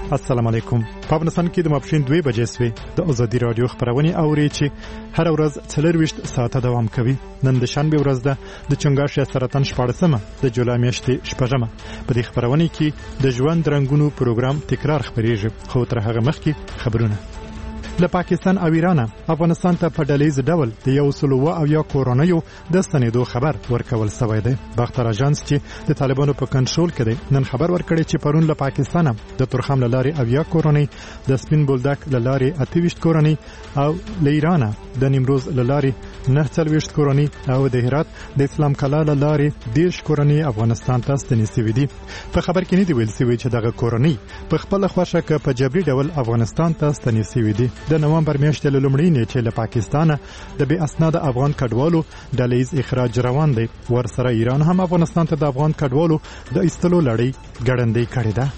السلام علیکم. په افغانستان کې د ماپښین 2 بجې سوي د ازادي رادیو خبرونه اوري چې هر ورځ 24 ساعته دوام کوي. نن د شنبه ورځ ده د چنګاښ یا سرطان 14مه د جولای میاشتې 6مه. په دې خبرونه کې د ژوند رنگونو پروګرام تکرار خبرېږي، خو تر هغه مخکې خبرونه. له پاکستان او ایران افغانستان ته په ډلیز ډول د 100 کورونیو د ستنېدو خبر ورکول شوی دی. باختر اژانس چې د طالبانو په کنټرول کې دی نن خبر ورکړی چې پرون له پاکستان د ترخم لاري 80 کورونی، د سپین بولدک لاري 28 کورونی او له ایران د نیمروز لاري 49 کورونی او د هرات د اسلام کلا لاري 10 کورونی افغانستان ته ستنې شوې دي. په خبر کې نه دی ویل شوی چې دغه کورونی په خپل خوښه کې په جبري ډول افغانستان ته ستنې شوې دي. د نومبر میاشتې له لومړۍ نیټې له پاکستانه د بې اسناد افغان کډوالو ډلیز اخراج روان دی. ورسره ایران هم افغانستان ته د افغان کډوالو د ایستلو لړۍ ګړندۍ کړې ده.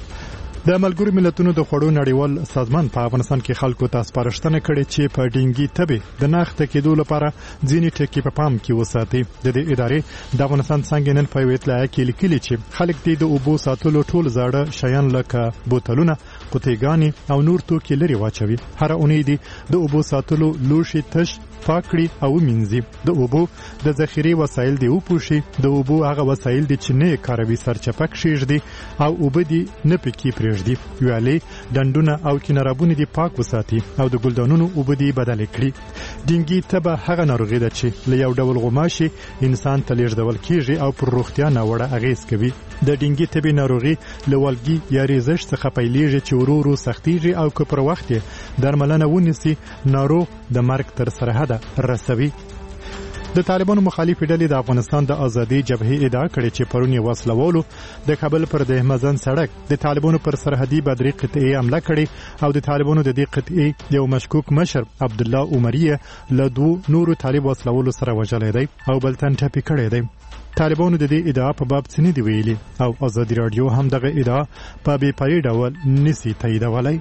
د ملګرو ملتونو د خوړو نړیوال سازمان په افغانستان کې خلکو ته سپارښتنه کړې چې په ډینګي تبې د ناخته کېدو لپاره ځینې ټکي په پام کې وساتي. د دې ادارې د افغانستان څنګه نن په اطلاع کې لیکلي چې خلک دې د اوبو ساتلو ټول زاړه شیان لکه بوتلونه، قطیګانې او نور توکي لري واچوي. هر اونۍ دې د اوبو ساتلو لوښي تش پاکړي او مینځي. د اوبو د ذخیره وسایل دی وپوشي. د اوبو هغه وسایل دي چې نه کاروي سرچپک شيږدي او اوبه دي نه پکې پرېږدي. ویالې، ډنډونه او کنارابونه دي پاک وساتي او د ګلدانونو اوبه دي بدل کړي. ډینګي تبه هغه ناروغي ده چې له یو ډول غوماشي انسان ته لیږدول کیږي او پر روغتیا ناوړه اغیز کوي. د ډینګي تبه ناروغي له والګي یا ریزش څخه پیلېږي چې ورو ورو سختيږي او که پر وخت درملنه ونیسي ناروغ د مرګ تر سرحده رسوي. د طالبانو مخالفې ډلې د افغانستان د ازادي جبهې ادعا کړې چې پرونی وسلوالو د کابل پر د مزن سړک د طالبانو پر سرحدي بدري قطعې حمله کړې او د طالبانو د دې قطعې یو مشکوک مشر عبد الله عمریه له 2 نورو طالب وسلوالو سره وژلې دی او بل تن ټپي کړی دی. طالبانو د دې ادعا په باب څه نه دی ویلي او ازادي رادیو هم دغه ادعا په بې پرې ډول نسی تاییدولی.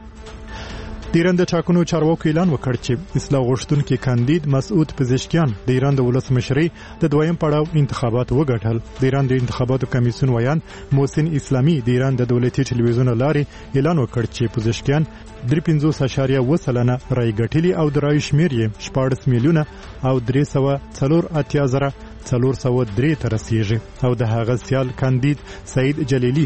د ایران د ټاکنو چارواکو اعلان وکړ چې اصلاح غوښتونکي کاندید مسعود پزشکیان د ایران د ولسمشرۍ د دویم پړاو انتخابات وګټل. د ایران د انتخاباتو کمیسیون ویان محسن اسلامي د ایران د دولتي ټلویزیون لارې اعلان وکړ چې پزشکیان 53.1% رای ګټلي او د رای شمیر یې 14 میلیونه او 384,403 ته رسیږي او د هغه سیال کاندید سعید جلیلی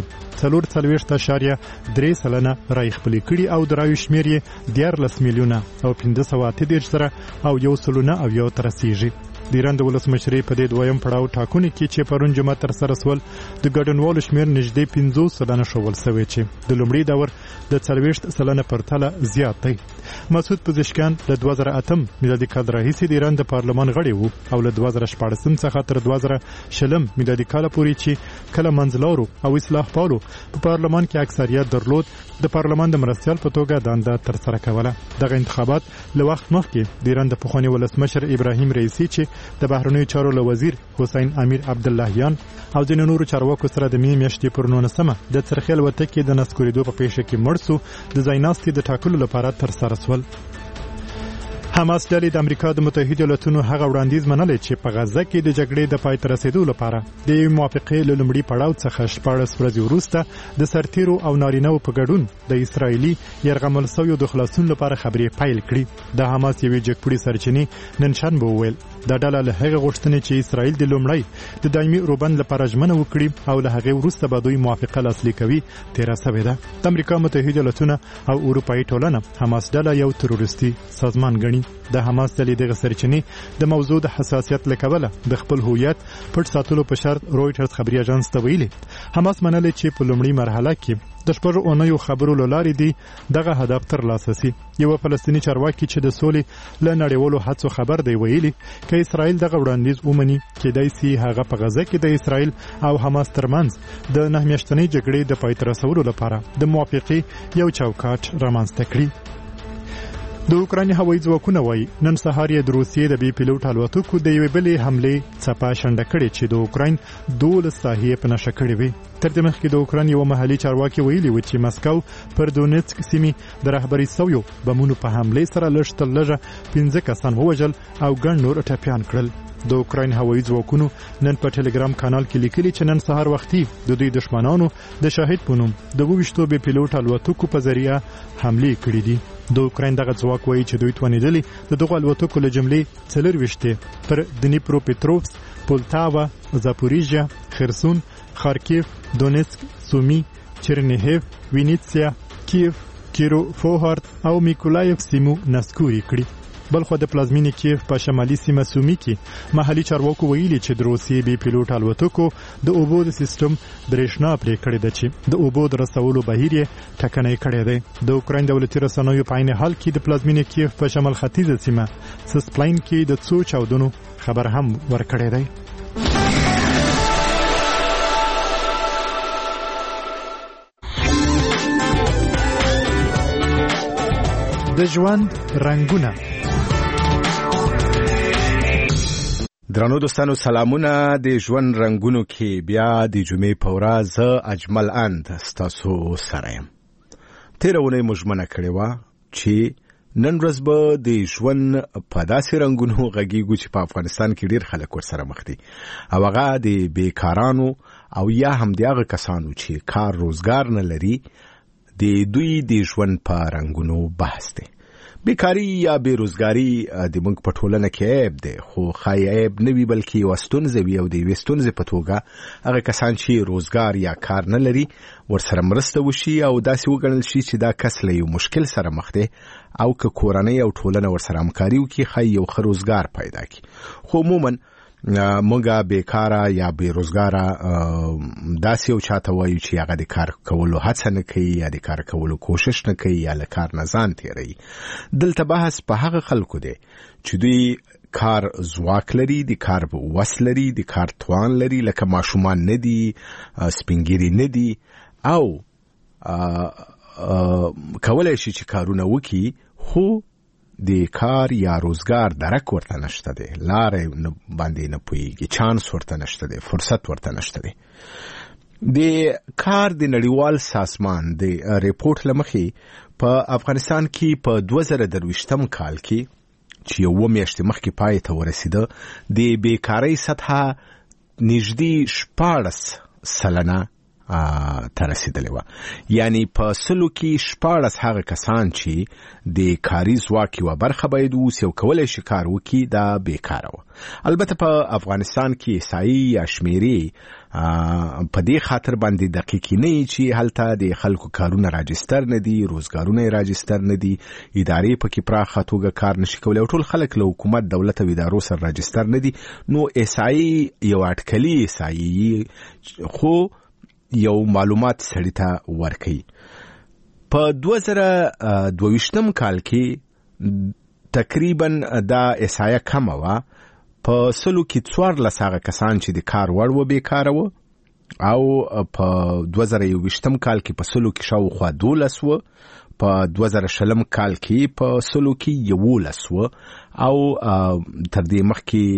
4.3% رای خپل کړي او د رای شمیر یې 14 میلیونه او 580 او 1.9 ته رسیږي. د ایران د ولسمشرۍ په دې دویم پړاو ټاکنو کې چې پرون جمعه تر سره سول د ګډونوالو شمیر نږدې 50% شول شوی چې د لومړي دور د 40% پرتله زیات دی. مسعود پزشکیان د 2008 میلادي کال راهیسې د ایران د پارلمان غړی وو او له 2014 څخه تر 2020 میلادي کال پورې چې کله منځلارو او اصلاح پالو په پارلمان کې اکثریت درلود د پارلمان د مرستیال په توګه دنده تر سره کوله. دغه انتخابات له وخت مخکې د ایران د پخواني ولسمشر ابراهیم رئیسی چې د بهرنیو چارو له وزیر حسین امیر عبداللهیان او ځینو نورو چارواکو سره د میاشتې پر 19مه د څرخیل وتکې د نسکوریدو په پیښه کې مړ شو. د ځایناستي د ټاکلو لپاره تر سره سول. حماس ډلې د امریکا د متحده ایالاتونو هغه وړاندیز منلې چې په غزه کې د جګړې د پای ته رسیدو لپاره د موافقې له لومړي پړاو څخه 14 ورځې وروسته د سرتیرو او نارینه‌و په ګډون د اسرایلی یرغمل شویو د خلاصون لپاره خبرې پیل کړې. د حماس یوې جګپوړي سرچینې نن شنبه وویل دا ډله له هغه غوښتنې چې اسرائیل د لومړی د دایمي روبند لپاره ژمنه وکړي او له هغه وروسته به دوی موافقه لاسلیک کوي تیر شوې ده. د امریکا متحده ایالاتونه او اروپאי ټولنه حماس ډله یو تروریستي سازمان ګڼي. د حماس ډلې دغه سرچینې د موضوع د حساسیت لکبله د خپل هویت پټ ساتلو په شرط رويټرز خبري اژانس ته ویلي. حماس منل چې په لومړی مرحله کې د شپږ اونیو خبرو لارې دي دغه هدف ترلاسه شي. یو فلسطینی چارواکي چې د سولې له نړیوالو هڅو خبر دی ویلي چې اسرائیل دغه وړاندیز ومني کېدای شي هغه په غزه کې د اسرائیل او حماس ترمنځ د 9 میاشتنۍ جګړې د پای ته رسولو لپاره د موافقې یو چوکاټ رامنځته کړي. د اوکراین هوایي ځواکونه وایي نن سهار یې د روسیې د بي پیلوټ الوتکو د یوې بلې حملې څپه شنډه کړې چې د اوکراین 12 ساحې په نشه کړې وې. تر دې مخکې د اوکراین یو محلي چارواکي ویلي و چې مسکو پر دونیتسک سیمې د رهبري سویو بمونو په حمله سره لږ تر لږه 15 کسان ووژل او ګڼ نور ټپیان کړل. د اوکراین هوایي ځواکونو نن په ټلګرام کانال کې لیکلي چې نن سهار وختي د دوی دښمنانو د شاهد په نوم د 22 بې پیلوټ الوتکو په ذریعه حمله کړې دي. د اوکراین دغه ځواک وایي چې دوی توانېدلي د دغو الوتکو له جملې 24 پر دنیپرو پټروفسک، پولتاوا، زاپوریژیا، خرسون، خارکیف، دونیتسک، سومی، چرنیهیو، وینیتسیا، کیف، کیروفوهارد او میکولایف سیمو نسکوري کړي. بلخو د پلازمینې کیف په شمالي سیمه سومی کې محلي چارواکو ویلي چې د روسیې بې پیلوټ الوتکو د اوبو د سیستم برېښنا پرې کړې ده چې د اوبو د رسولو بهیر یې ټکنی کړی دی. د اوکراین دولتي رسنیو په عین حال کې د پلازمینې کیف په شمال ختیځه سیمه سسپلاین کې د څو چاودنو خبر هم ورکړی دی. د ژوند رنگونه. درنو دوستانو سلامونه. د ژوند رنگونو کې بیا د جمعې په ورځ اجمل اند ستاسو سره یم. تیرونه مجمنه کړې وه چې نن ورځ به د ژوند په داسې رنگونو غږیږو چې په افغانستان کې ډیر خلک ورسره مخ دي او هغه د بیکارانو او یا هم د هغه کسانو چې کار روزګار نه لري د دوی د ژوند په رنگونو بحث دی. بیکاری یا بیروزګاری د موږ په ټولنه کې عیب دی، خو ښایي عیب نه وي بلکې یوه ستونزه وي او د یوې ستونزې په توګه هغه کسان چې روزګار یا کار نه لري ورسره مرسته وشي او داسې وګڼل شي چې دا کس له یو مشکل سره مخ دی او که کورنۍ او ټولنه ورسره همکاري وکړي ښایي یو ښه روزګار پیدا کړي. خو عموما موږ بیکاره یا بیروزګاره داسې یو چاته وایو چې هغه د کار کولو هڅه نه کوي یا د کار کولو کوشش نه کوي یا له کار نه ځان تیروي. دلته بحث په هغه خلکو دی چې دوی کار ځواک لري، د کار وس لري، د کار توان لري، لکه ماشومان نه دي، سپینګیري نه دي او کولی شي چې کارونه وکړي خو د کار یا روزګار درک ورته نشته دی، لارې باندې نه پوهېږي، چانس ورته نشته دی، فرصت ورته نشته دی. د کار د نړیوال سازمان د ریپورټ له مخې په افغانستان کې په 2023 کال کې چې 1 میاشتې مخکې پای ته ورسېده د بیکارۍ سطحه نږدې 14% ته رسیدلې وه. یعنی په 100 کې 14 هغه کسان چې د کاري ځواک یوه برخه باید اوسي او کولی شي کار وکړي دا بیکاره وه. البته په افغانستان کې احصایي یا شمیرې په دې خاطر باندې دقیقې نه وي چې هلته د خلکو کارونه راجستر نه دي، روزګارونه یې راجستر نه دي، ادارې پکې پراخه توګه کار نشي کولی او ټول خلک له حکومت، دولت او ادارو سره راجستر نه دي. نو احصایي یو اټکلي احصایي خو یو معلومات سړی ته ورکوي. په 2022 کال کې تقریبا دا احصایه کمه وه. په 100 کې 14 هغه کسان چې د کار وړ و بیکاره وه او په 2021 کال کې په 100 کې شاوخوا 12 وه، په 2020 کال کې په 100 کې 11 وه او تر دې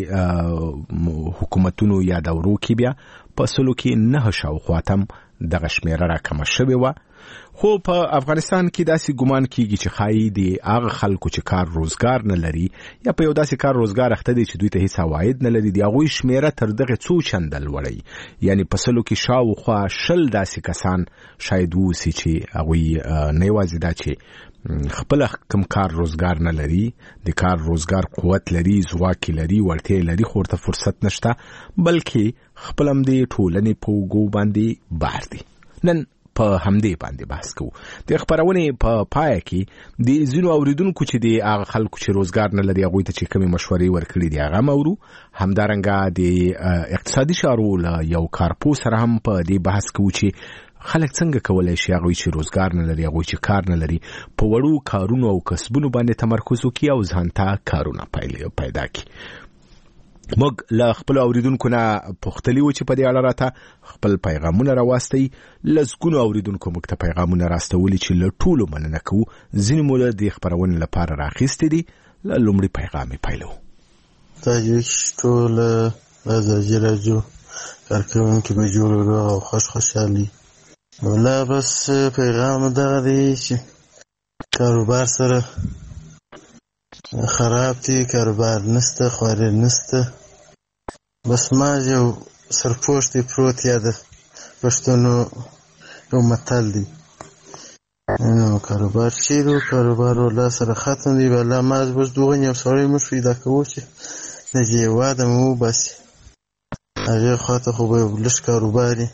مخکې حکومتونو یا دورو کې بیا په 100 کې 9 شاوخوا تم دغه شمیره راکمه شوې وه. خو په افغانستان کې داسې ګمان کیږي چې ښایي د هغه خلکو چې کار روزګار نه لري یا په یو داسې کار روزګار اخته دي چې دوی ته هیڅ عواید نه لري، د هغوی شمیره تر دغه څو چنده لوړوي. یعنی په 100 کې شاوخوا 20 داسې کسان شاید واوسي چې هغوی نه یوازې دا چې خپل کم کار روزګار نه لري، د کار روزګار قوت لري، ځواک لري، وړتیا لري، خو ورته فرصت نشته، بلکې خپل هم د ټولنې په اوږو باندې بار دي. نن په همدې باندې بحث کوو. د خبرونې په پای کې د ځینو اوریدونکو چې د هغه خلکو چې روزګار نه لري هغوی ته چې کومې مشورې ورکړي دي هغه هم اورو. همدارنګه د اقتصادي چارو له یو کارپو سره هم په دې بحث کوو چې خلک څنګه کولی شي هغوی چې روزګار نه لري، هغوی چې کار نه لري، په وړو کارونو او کسبونو باندې تمرکز وکړي او ځان ته کارونه پیدا کړي. موږ له خپل اوریدونکو نه پوښتلي وو چې په دې اړه راته خپل پیغامونه راواستئ. لسګونو اوریدونکو موږ ته پیغامونه راستولي چې له ټولو مننه کوو. ځینې مو له دې خپرونې لپاره راخیستې دي. له لومړي پیغام یې پیلوو. دا یو ټول ازادي راډیو کارکوونکي به جوړ روغ او خوشحالي. ولا بس پیغام دغه دی چې کاروبار سره خراب دی، کاروبار نسته، خواري نسته، بس ما یو سرپوښتې پروت یا د پښتنو یو متل دی، نو کاروبار چیرې و، کاروبار والله سره ختم دی. والله ما اوس دغه یو سړی موږ پیدا کوو چې د دې واده مو وباسي، هغې خواته خو به یو لږ کاروبار وي،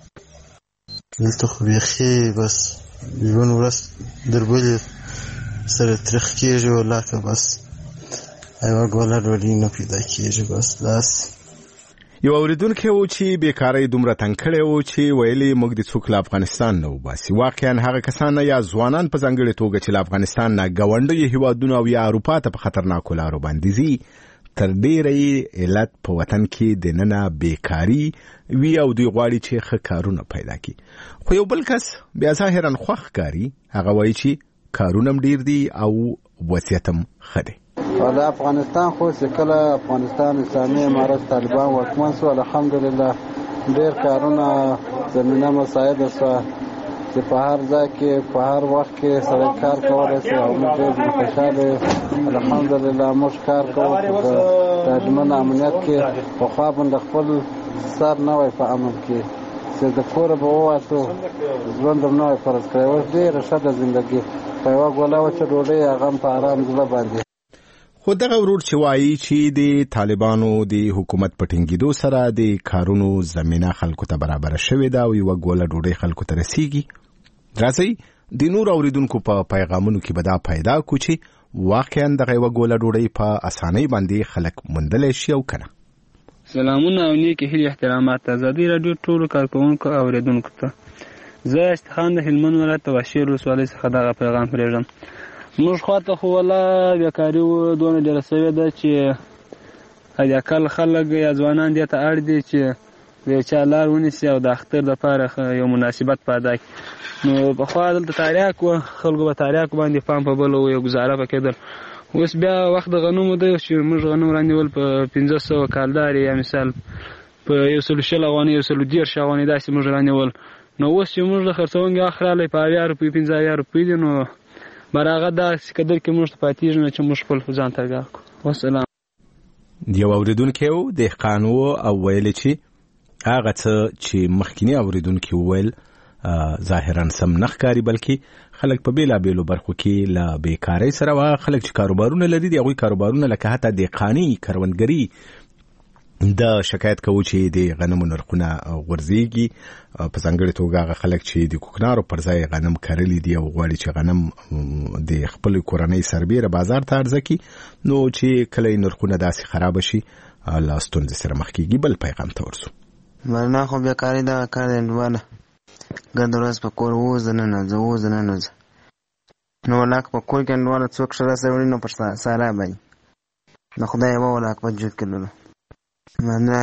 دلته خو بیخي بس ژوند ورځ در بلې سره تریخ کېږي، والله که بس یوه ګوله ډوډۍ نه پیدا کېږي. بس داسې یو اوریدونکی و چې بیکارۍ دومره تنګ کړی و چې ویلي موږ د څوک له افغانستان نه وباسي. واقعا هغه کسان یا ځوانان په ځانګړې توګه چې له افغانستان نه ګاونډیو هیوادونو او یا اروپا ته په خطرناکو لارو باندې ځي، تر ډیره علت په وطن کې دننه بیکاری وی او دوی غواړي چې ښه کارونه پیدا کړي. خو یو بل کس بیا ظاهرا خوښ ښکاري، هغه وایي چې کارونه هم ډیر دي او وضعیت هم ښه دی. د افغانستان خو چې کله افغانستان اسلامي امارت طالبان واکمن شو، الحمدلله ډیر کارونه زمینه مساعده شوه چې په هر ځای کې په هر وخت کې سړی کار کولی شي او موږ ډېر خوشحاله یو. الحمدلله موږ کار کوو په ډاډمن امنیت کې، پخوا باندې خپل سر نه وای په امن کې چې د کوره به ووتو ژوند هم نه وای فرض کړی. اوس ډېره ښه ده زندګي، په یوه ګوله وچه ډوډۍ هغه هم په آرام زړه باندې. خو دغه ورور چې وایي چې د طالبانو د حکومت په ټینګېدو سره د کارونو زمینه خلکو ته برابره شوې ده او یوه ګوله ډوډۍ خلکو ته رسیږي. راځئ د نور اوریدونکو په پیغامونو کې به دا پیدا کړو چې واقعا دغه یوه ګوله ډوډۍ په اسانۍ باندې خلک موندلی شي او که نه. سلامونه او نیکې هیلې احترامات. ازادي راډیو ټولو کارکوونکو او اوریدونکو ته زه اشتخان د هلمند ولایت د واشیر ولسوالۍ څخه دغه پیغام پرېږدم. موږ خواته خو والله بیکاري دونه ډېره سوې ده چې حداقل خلک یا ځوانان دې ته اړ دي چې د چا لار ونیسي او د اختر دپاره یو مناسبت پیدا کړي. نو پخوا دلته تاریاک و، خلکو به تاریاکو باندې پام په بل و، یو ګزاره به کېدل. اوس بیا وخت د غنمو دی چې موږ غنم رانیول په 1500 کالدارې یا مثال په 120 افغانۍ 130 افغانۍ داسې موږ رانیول. نو اوس چې موږ د خرڅونکي وخت راغلی په 80 روپۍ 50 روپۍ دی، نو برغه داسې قدر کې موږ ته پاتېږي نه چې موږ خپل ځان ته ګاه کړو. وسلام. یو اوریدونکی و دهقان و او ویل چې هغه څه چې مخکینی اوریدونکي وویل ظاهرا سم نه ښکاري، بلکې خلک په بېلابېلو برخو کې له بیکارۍ سره هغه خلک چې کاروبارونه لري د هغوی کاروبارونه لکه حتی دهقاني کروندګري د شکایت کوو چې د غنمو نرخونه غورځېږي، په ځانګړې توګه هغه خلک چې د کوکنارو پر ځای غنم کرلی دي او غواړي چې غنم د خپل کورنۍ سربیره بازار ته عرضه کړي، نو چې کله یې نرخونه داسې خرابه شي له ستونزې سره مخ کېږي. بل پیغام ته ورځو. مرنا خو بیکاري دغه کار دی انډواله، ګرد ورځ په کور ووځه ننوځه ووځه ننوځه، نو ولاک په کور کې انډواله څوک ښه راسره وړي نو پر سارا باندې د خدای یوه ولاک په جود کې لولو مرنا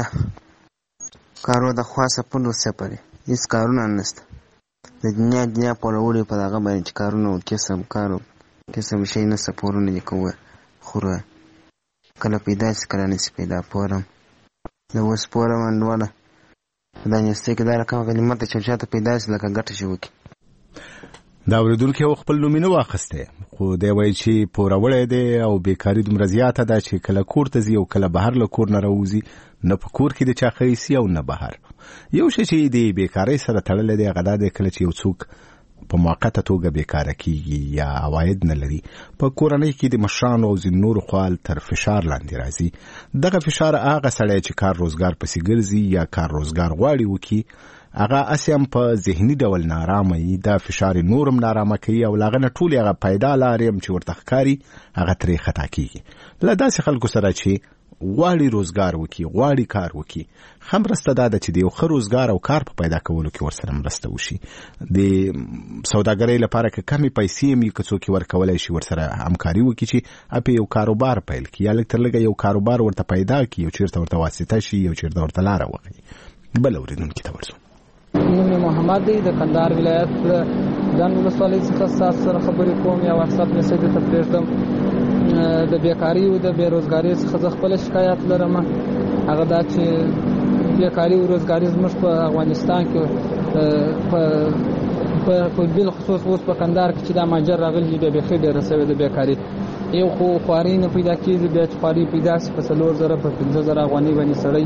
کارو د خوا سپلو سپري هېڅ کارونه نشته، د دنیا پوروړي په دغه باندې چې کارونه کسب کارو کسب شی نشته، پورونه دې کوه خوره کله پیدا شي کله نشي پیدا. پورم د اوس پورم انډواله دا نیستې کې دا رقم غنیمت چې چاته پیدا شي لکه ګټه شي وکړي. دا اوریدونکی و خپل نوم یې نه واخیستی، خو دی وایي چې پوروړی دی او بیکاري دومره زیاته ده چې کله کور ته ځي او کله بهر له کور نه راوځي، نه په کور کې د چا ښه ایسي او نه بهر. یو شی چې د بیکارۍ سره تړلی دی هغه دا دی کله چې یو څوک په موقته توګه بیکاره کیږي یا عواید نه لري، په کورنۍ کې د مشرانو او ځینو نورو خوا تر فشار لاندې راځي. دغه فشار هغه سړی چې کار روزګار پسې ګرځي یا کار روزګار غواړي وکړي، هغه اسې هم په ذهني ډول نارامه وي، دا فشار نورم نارامه کوي او له هغه نه ټولې هغه پیدا لارې هم چې ورته ښکاري هغه ترې خطا کېږي. له داسې خلکو سره چې غواړي روزګار وکړي، غواړي کار وکړي، ښه مرسته دا ده چې د یو ښه روزګار او کار په پیدا کولو کې ورسره مرسته وشي. د سوداګرۍ لپاره که کمې پیسې هم وي که څوک یې ورکولی شي ورسره همکاري وکړي چې په یو کاروبار پیل کړي یا لږ تر لږه یو کاروبار ورته پیدا کړي، یو چېرته ورته واسطه شي، یو چېرته ورته لاره وښیي. بل اورېدونکي ته ورځو. نوم محمد دی، د کندهار ولایت ګڼ ولسوالۍ څخه ستاسو سره خبرې کوم. یا واتساپ میسج ته پرېږدم. د بیکاري او د بېروزګارۍ څخه زه خپله شکایت لرم، هغه دا چې بیکاري او روزګاري زموږ په افغانستان کې په بل خصوص اوس په کندهار کې چې دا ماجر راغلی دی بیخي ډېره سوې ده بیکاري. یو خو خواري نه پیدا کېږي، بیا چې خواري پیدا شي په 4,000 په 15,000 افغانۍ باندې سړی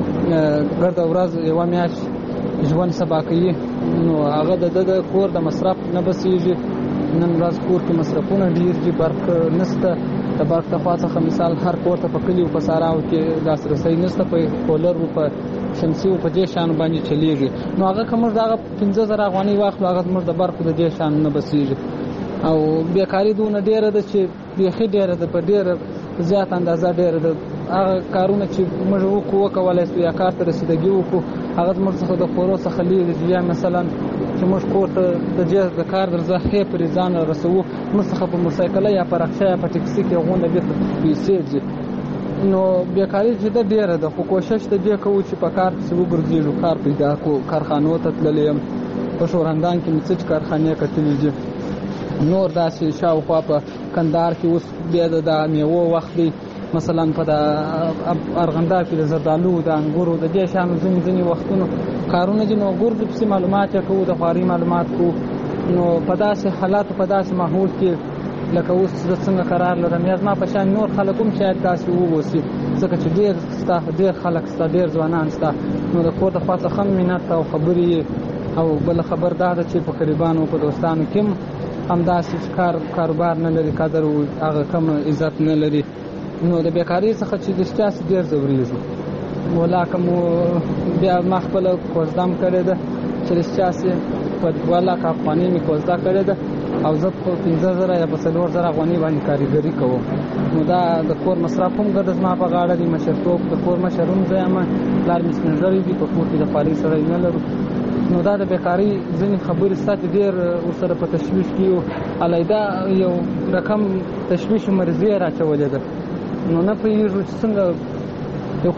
ګرده ورځ یوه میاشت ژوند سبا کوي، نو هغه د کور د مصرف نه بسېږي. نن ورځ کور کې مصرفونه ډېر دي، برق نشته. د برق د خوا څخه مثال هر کور ته په کلیو په ساراو کې لاسرسی نشته، په کولر و په شمسي و په دې شیانو باندې چلیږي. نو هغه که موږ د هغه 15,000 افغانۍ واخلو، هغه زموږ د برقو د دې شیانو نه بسېږي. او بیکاري دونه ډېره ده چې بیخي ډېره ده، په ډېره زیات اندازه ډېره ده. هغه کارونه چې موږ وکولی شو یا کار ته رسیدګي وکړو، هغه زموږ څخه د کورو څخه لرې دي. یا مثلا چې موږ کور ته د کار درځه پرې ځان رسوو، موږ څخه په موټرسایکله یا په رکشه یا په ټکسي کې غونډه بېرته پیسې ځي. نو بیکاري چې ده ډېره ده، خو کوشش د دې کوو چې په کار پسې وګرځېږو، کار پیدا کړو. کارخانو ته تللی یم، په شورندان کې مې څه کارخانې کتلي دي. نور داسې شاوخوا په کندهار کې اوس بیا د میوو وخت دی، مثلا په د ارغنداب کې د زردالو د انګورو د دې شیانو ځینې وختونو کارونه دي. نو ګرځو پسې معلومات یې کوو، د خواري معلومات کوو. نو په داسې حالاتو په داسې ماحول کې لکه اوس زه څنګه قرار لرم، یا زما په شان نور خلک هم شاید داسې واوسي، ځکه چې ډېر خلک شته، ډېر ځوانان شته. نو د کور د خوا څخه مینت او خبرې او بله خبر دا ده چې په قریبانو په دوستانو کې همداسې کاروبار نه لري، قدر او هغه کم عزت نه لري. نو د بیکاري څخه چې رښتیا ډېر ځورېږو. ولا که مو بیا ما خپله کوزدم کړې ده چې رښتیا په 2,00,000 افغانۍ مې کوزده کړې ده، او زه په 15,000 یا په 4,000 افغانۍ باندې کارګري کوم. نو دا د کور مصرف هم ګرده زما په غاړه دی. مشرتوب د کور مشر هم زه یم، پلار مې سپین ږیری دي، په کور کې د خوارۍ سړی نه لرو. نو دا د بیکاري ځینې خبرې شته چې ډېر ورسره په تشویش کې یو علیحده یو رقم تشویش مرضیه راچولې ده. نو نه پوهېږو چې څنګه یو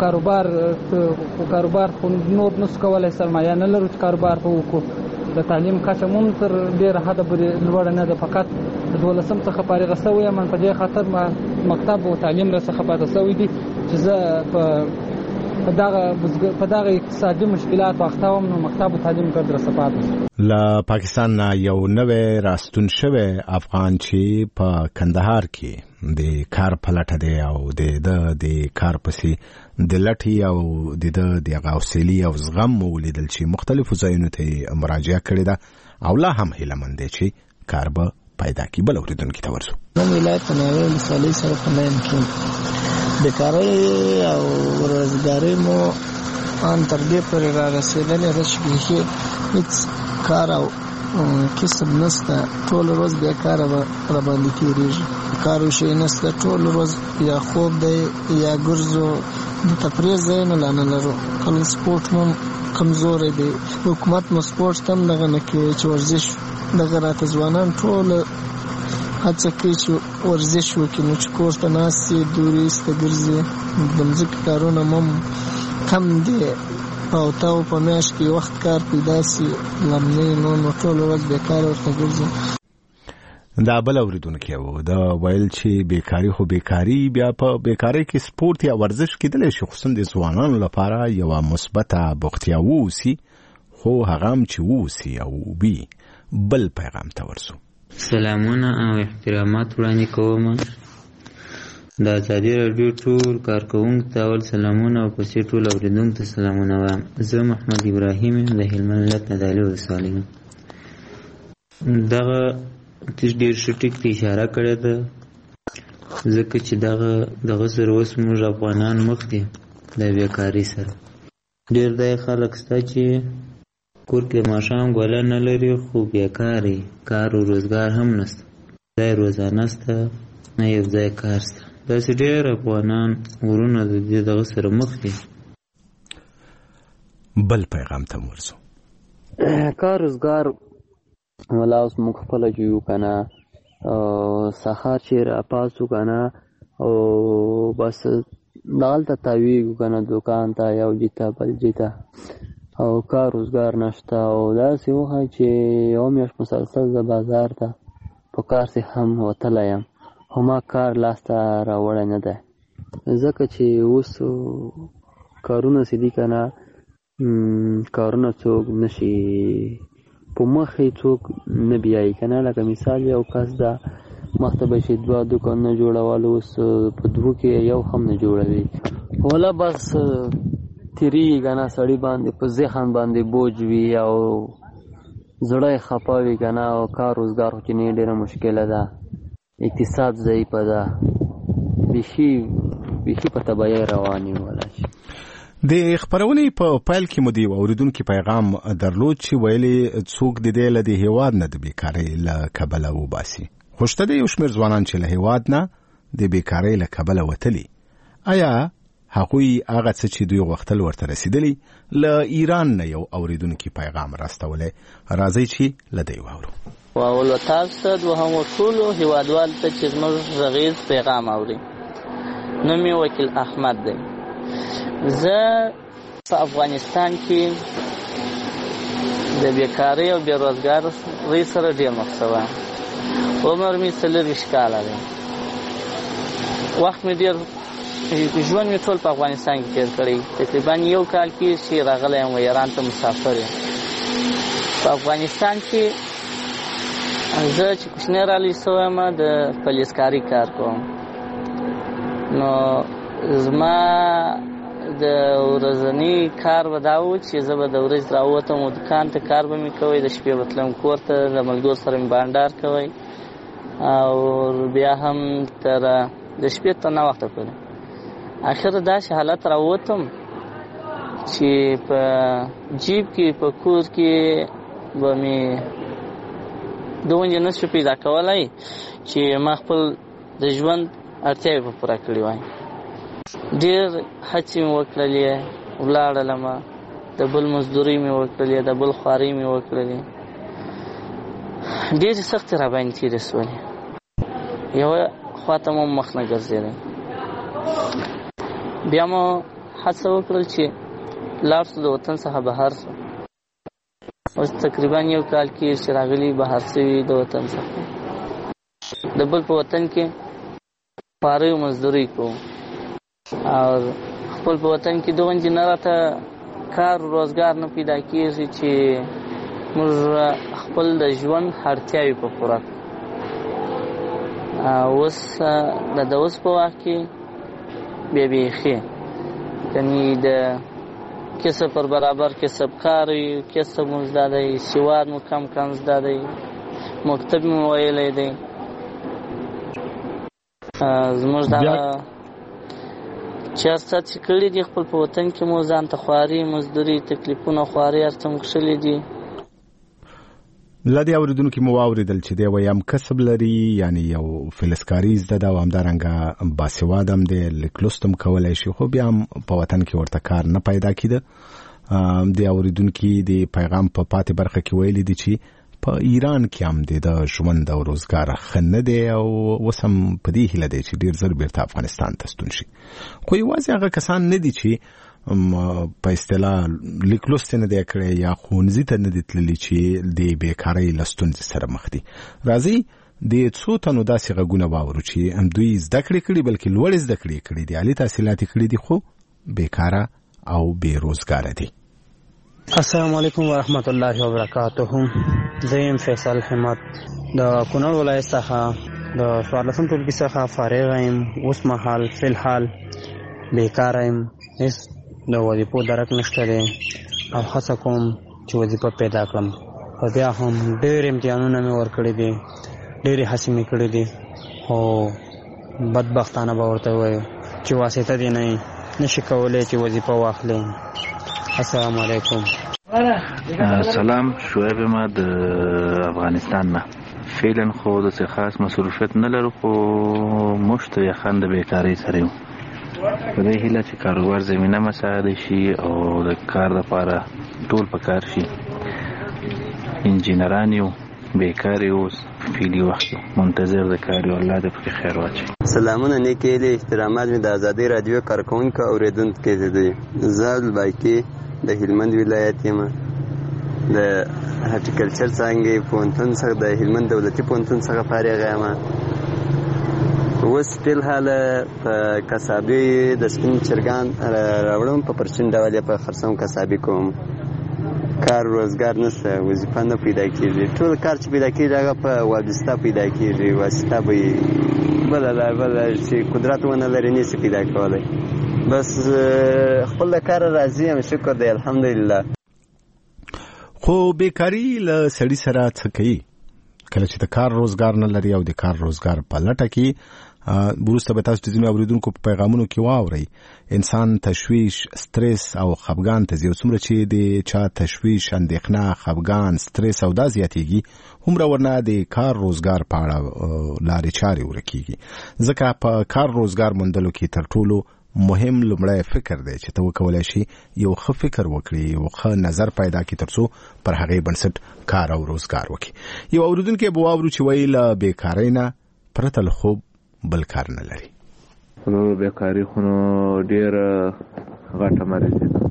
کاروبار خو نور نسو کولی، سرمایه نه لرو چې کاروبار په وکړو. د تعلیم کچه مو تر ډېره حده پورې لوړه نه ده، فقط د 12م څخه فارغه شوی یم. په دې خاطر مکتب او تعلیم راڅخه پاته شوی دي چې زه په دغه اقتصادي مشکلاتو اخته وم. نو مکتب او تعلیم ګرد راڅخه پاته شو. له پاکستان نه یو نوی راستون شوی افغان چې په کندهار کې د کار په لټه دی، او د کار پسې د لټې او د حوصلې او زغم ولیدل چې مختلفو ځایونو ته مراجعه کړې ده، او لا هم هیله مند دی چې کار به پیدا کړي. بل اورېدونکي ته ورسو. نن ولایت ناوې ولسوالۍ سره په لاین کې بیکارۍ او روزګارۍ مو ان تر دې پورې رارسېدلې ده چې بیخي هېڅ کار او کسب نشته. ټول ورځ بیکاره راباندې تېرېږي، کار او شی نشته. ټول ورځ یا خوب دی یا ګرځو، د تفریح ځایونه لا نه لرو. کله سپورټ مو کمزوری دی، حکومت مو سپورټ ته هم دغه نه کوي چې ورزش دغه راته ځوانان ټول هڅه کوي چې ورزش وکړي. نو چې کور ته ناست یې دورې ایسته ګرځي، د مځکې کارونه هم کم دی، او تاو په میاشت کې وخت کار پیدا سي لمنې نو ټول ورځ بیکاره ورته ګرځي. دا بل اورېدونکی و دا ویل چې بیکاري بیا په بیکارۍ کې سپورت یا ورزش کېدلی شي، خصوصا د ځوانانو لپاره یوه مثبته بوختیا واوسي، خو هغه هم چې واوسي او وي. بل پیغام ته ورسو. سلامونه او احترامات وړاندې کوم. د ازادي راډیو ټول کارکوونکو ته اول سلامونه او پسې ټول اورېدونکو ته سلامونه وایم. زه محمد ابراهیم یم، د هلمند ولایت ندالي ولسوالۍ. دغه ډېر ښه ټیک ته اشاره کړې ده، ځکه چې دغه سره اوس موږ افغانان مخ دي د بیکارۍ سره. ډېر داسې خلک شته چې کور کې ماښام ګوله نه لري، خو بیکاري، کار او روزګار هم نشته، ځای روزانه شته، نه یو ځای کار شته. داسې ډېر افغانان ورونه د دغه سره مخ دي. بل پیغام ته ورسو. کار روزګار ولا اوس موږ خپله جوړو که نه، سهار چې راپاسو که نه، او بس دغلته تاویږو که نه دوکان ته، یو جیته بل جیته، او کار روزګار نشته. او داسې وښایي چې یوه میاشت مسلسل زه بازار ته په کار سې هم وتلی یم، خو ما کار لاسته راوړی نه دی، ځکه چې اوس کارونه چې دي که نه کارونه څوک نشي په مخې څوک نه بیایي که نه. لکه مثال یو کس ده مخته به چې 2 دوکانونه جوړول، اوس په 2 کې یو هم نه جوړوي. ولا بس تیریږي که نه، سړي باندې په ذهن باندې بوج وي او زړه یې خفه وي که نه، او کار روزګار خو چې نه ډېره مشکله ده، اقتصاد ضعیفه ده، بیخي په تباهۍ روانې ولا شي. د خبرونې په پیل کې مو د اوریدونکو پیغام درلود چې ویلي څوک د دې له هیواد نه د بیکارۍ له کبله وباسي. خو شته د یو شمېر ځوانان چې له هیواد نه د بیکارۍ له کبله وتلي. آیا هغوی هغه څه چې دوی غوښتل ورته رسیدلی؟ له ایران نه یو اوریدونکو پیغام راستولی، راځئ چې له دوی واورو. واول تاسو ته دوهم ټولو هیوادوالو ته چې زموږ غږیز پیغام اوري. نوم یې وکیل احمد دی. زه په افغانستان کې د بیکارۍ او بېروزګارۍ سره ډېر مخ شوی. عمر مې 40 کاله دی. وخت مې ډېر ژوند مې ټول په افغانستان کې تېر کړی. تقریبا 1 کال کې چې راغلی یم ایران ته مسافر یم. په افغانستان کې زه چې کوچنی رالی شوی یم د پولیسکاري کار کوم. نو زما د ورځني کار به دا و چې زه به د ورځې راووتم او دکان ته کار به مې کوی، د شپې به تلم کور ته، د ملګرو سره مې بانډار کوی او بیا هم تر د شپې تر ناوخته پورې. اخر داسې حالت راووتم چې په جیب کې په کور کې به مې دومره نشو پیدا کولی چې ما خپل د ژوند اړتیاوې به پوره کړې وای. ډېر هڅې مې وکړلې، ولاړلم، د بل مزدورۍ مې وکړلې، د بل خوارۍ مې وکړلې، ډېرې سختې را باندې تېرې شولې. یوه خوا ته مو مخ نه ګرځېدی. بیا مو هڅه وکړل چې لاړ شو، د وطن څخه بهر شو. اوس تقریبا 1 کال کې چې راغلي بهر شوي د وطن څخه، د بل په وطن کې خوارۍ او مزدورۍ کوو او خپل په وطن کې دومره نه راته کار روزګار نه پیدا کېږي چې موږ خپل د ژوند اړتیاوې په پوره کړو. اوس د اوس په وخت کې بیا بیخي یعنې د کسب پر برابر کسب کار وي، کسب مو زده دی، سواد مو کم زده دی، مکتب مو ویلی دی. زموږ دغه چې هر څه چې کړي دي خپل په وطن کې مو ځان ته خواري، مزدوري، تکلیفونه، خواري هر څه مو کښلي دي. له دې اورېدونکي مو واورېدل چې دی ویم کسب لري، یعنې یو فلزکاري زده ده او همدارنګه باسواد هم دی، لیک لوست هم کولی شي، خو بیا هم په وطن کې ورته کار نه پیدا کېده. د اورېدونکي د پیغام په پاتې برخه کې ویلي دي چې په ایران کې هم د ژوند او روزګار ښه نه دی او اوس هم په دې هیله دی چې ډېر ژر بیرته افغانستان ته ستون شي. خو یوازې هغه کسان نه دي چې په اصطلاح لیک لوست نه دی کړی یا ښوونځي ته نه دي تللي چې د بیکارۍ له ستونزې سره مخ دي. راځئ د څو تنو داسې غږونه واورو چې هم دوی زده کړې کړي، بلکې لوړې زده کړې کړي دي، عالي تحصیلات یې کړي دي، خو بیکاره او بې روزګاره دي. السلام علیکم ورحمت الله وبرکاته. زه یم فیصل حمد د کونړ ولایت څخه د 14 ټولګي څخه فارغ یم. اوس مهال فی الحال بیکاره یم، هیڅ د وظیفو درک نشته دی او هڅه کوم چې وظیفه پیدا کړم. خو بیا هم ډېر امتحانونه مې ورکړي دي، ډېرې هڅې مې کړي دي، خو بدبختانه به ورته ووایو چې واسطه دې نشي کولی چې وظیفه واخلي. السلام علیکم. سلام، شعیب ما د افغانستان نه. فعلا خو داسې خاص مصروفیت نه لرو، خو موږ ته یخن د بیکارۍ سره یو. په دې هیله چې کاروبار زمینه مساعده شي او د کار لپاره ټول په کار شي. انجینران یو، بیکار یو، فعلي وخت منتظر د کار یو. الله دې پکې خیر واچوي. سلامونه نیکې دي، احترامات مې د ازادۍ رادیو کارکوونکو اورېدونکو ته دي. زه الباقي د هلمند ولایت یم، د هارټیکلچر څانګې پوهنتون څخه د هلمند دولتي پوهنتون څخه فارغ یم. اوس فلحال په کسابي د سپین چرګان راوړم، په پرچون ډول یې په خرڅوم، کسابي کوم. کار روزګار نشته، وظیفه نه پیدا کېږي. ټول کار چې پیدا کېږي هغه په وابسته پیدا کېږي، واسطه به یې بله چې قدرت ونه لري نشي پیدا کولی. بس خپل د کاره راضي یم، شکر دی الحمدلله. خو بیکاري له سړي سره څه کوي؟ کله چې د کار روزګار نه لري او د کار روزګار په لټه کې وروسته به تاسو د ځینو اورېدونکو په پیغامونو کې واورئ انسان تشویش، سترس او خفګان ته ځي. څومره چې د چا تشویش، اندېښنه، خفګان، سترس او دا زیاتېږي هومره ورنه د کار روزګار په اړه لارې چارې ورکېږي. ځکه په کار روزګار موندلو کې تر ټولو مهم لومړی فکر دی چې ته وکولای شي یو ښه فکر وکړي، یو ښه نظر پیدا کړي ترڅو پر هغې بنسټ کار او روزګار وکړي. یو اورېدونکی به واورو چې وایي له بیکارۍ نه پرته له خوب بل کار نه لري. نو بیکاري خو نو ډېره غټه مرضي ده.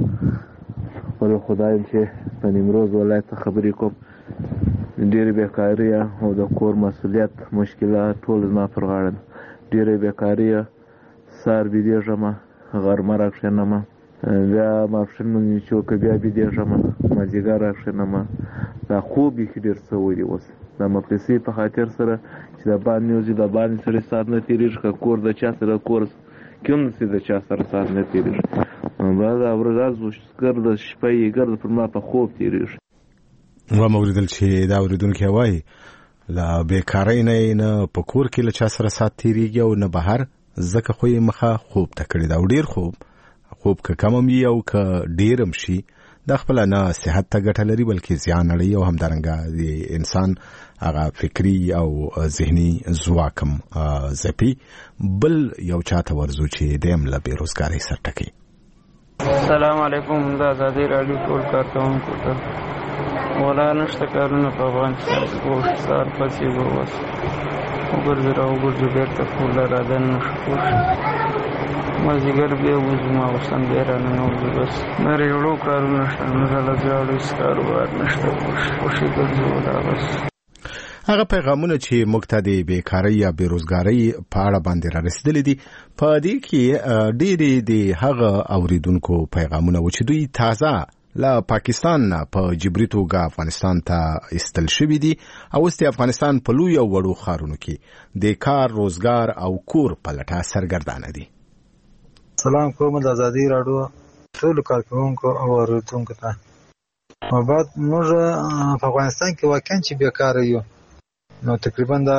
خپل خدای چې په نیمروز ولایت خبرې کوم، ډېرې بیکاري او د کور مسؤلیت مشکلات ټول زما پر غاړه ده. ډېرې بیکاري سهار بېدېږم، غرمه راکښېنم، بیا ماپښین مونځ چوکه، بیا بېدېږم، مازدیګر راکښېنم. دا خوب بیخي ډېر سوی دی اوس د مفلسۍ په خاطر سره چې د باندې وځي، د باندې سړی ساعت نه تېرېږي، که کور د چا سره کور کې هم نسي د چا سره ساعت نه تېرېږي. بعض ورځ ګرده شپه یې ګرده پر ما په خوب تېرېږي. ومه اورېدل چې دا اورېدونکی وایي له بیکارۍ نه په کور کې له چا سره ساعت تېرېږي او نه بهر، ځکه خو یې مخه خوب ته کړې ده. او ډېر خوب که کم هم وي او که ډېر هم شي دا خپله نه صحت ته ګټه لري بلکې زیان اړوي او همدارنګه د انسان هغه فکري او ذهني ځواک هم ځپي. بل یو چاته ورځو چې دی هم له بېروزګارۍ سر ټکوي. السلام علیکم. د ازادي راډیو ټول کارکوونکو ته ولا نشته کارونه په افغانستان کې. کوښ سهار پاڅېږو، بس وګرځو راوګرځو، بېرته کور له رادن نه شو کوښ، مازدیګر بیا وځو، ماخوستن بیا راننوځو. بس نورې وړو کارونه نشته، نه زړه زیاړو هېڅ کاروبار نشته. کوښې ګرځو دا بس. هغه پیغامونه چې موږ ته د بیکارۍ یا بېروزګارۍ په اړه باندې را رسېدلي دي، په دې کې ډېرې د هغه اورېدونکو پیغامونه و چې دوی تازه له پاکستان نه په جبري توګه افغانستان ته ایستل شوي دي او اوس د افغانستان په لویو او وړو ښارونو کې د کار، روزګار او کور په لټه سرګردانه دي. سلام کوم د ازادي راډیو ټولو کارکوونکو او اورېدونکو ته. بعد موږ په افغانستان کې واقعا چې بیکاره یو، نو تقریبا د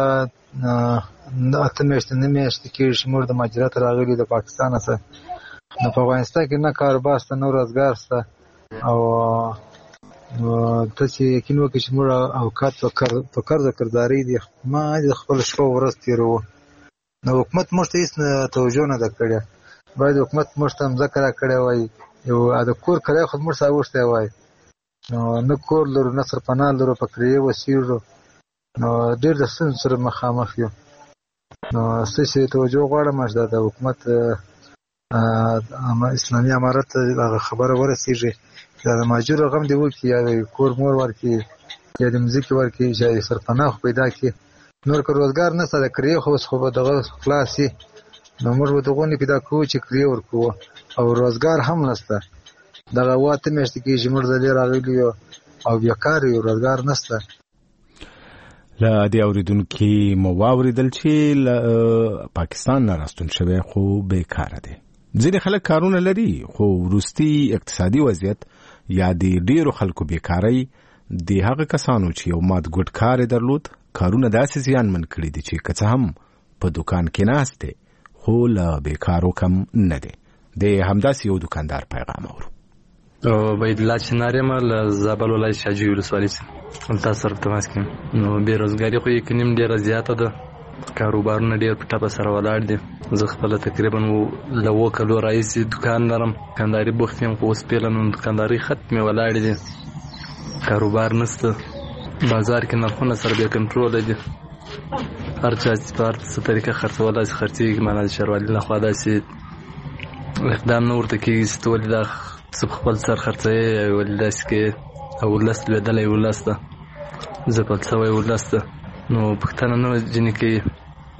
8 میاشتې 9 میاشتې کېږي چې موږ د مهاجرت راغلي د پاکستان څخه. نو په افغانستان کې نه کاروبار شته، نه روزګار شته، او ته چې یقین وکړې چې موږ اوقات په قرض کردارۍ دي، ما خپل شپه ورځ تېروو. نو حکومت موږ ته هېڅ توجه نه ده کړې. باید حکومت موږ ته مځکه راکړې وای، یو د کور کرایه خو موږ ته اوښتی وای. نو نه کور لرو، نه سرپناه لرو، په کرایې اوسېږو. نو ډېر د ستونزو سره مخامخ یو. نو ستاسې توجه غواړم چې د حکومت اسلامي امارت ته هغه خبره ورسېږي چې د مهاجرو غم دې وکړي، یا د کور مور ورکړي، یا د مځکې ورکړي، یا د سرپناه خو پیدا کړي. نور که روزګار نشته، د کرایې خو اوس خو به دغه خلاص شي. نو موږ به دغونې پیدا کوو چې کرایې ورکوو، او روزګار هم نشته. دغه 8 میاشتې کېږي چې موږ دلې راغلي یو او بیکاره یو، روزګار نشته. له دې اورېدونکي مو واورېدل چې له پاکستان نه راستون شوی خو بیکاره دی. ځینې خلک کارونه لري خو وروستي اقتصادي وضعیت یا د ډېرو خلکو بیکارۍ د هغه کسانو چې یو مادګوډ کار یې درلود کارونه داسې زیانمن کړي دي چې که څه هم په دوکان کې ناست دی خو له بیکارو کم نه دی. د همداسې یو دوکاندار پیغام اورو. باید الله چنار یم له زابل ولایت شاجوی ولسوالۍ همدا سره تماس کوم. نو بېروزګاري خو یقیني ډېره زیاته ده، کاروبارونه ډېر په ټپه سره ولاړ دي. زه خپله تقریبا له 2 کالو راهیسې دوکان لرم، دوکانداري بوخت یم، خو اوس فعلا دوکانداري ختمې ولاړې دي، کاروبار نشته، بازار کې نرخونه سره بې کنټروله دي، هر چا چې په هر څه طریقه خرڅول داسې خرڅېږي، معنا د ښاروالۍ لخوا داسې اقدام نه ورته کېږي چې ته ولې دا څه په خپل سر خرڅوې، ولې داسې کوې. او ولس لوېدلی ولس ده، ځپل شوی ولس ده. نو پوښتنه نه ځینې کوي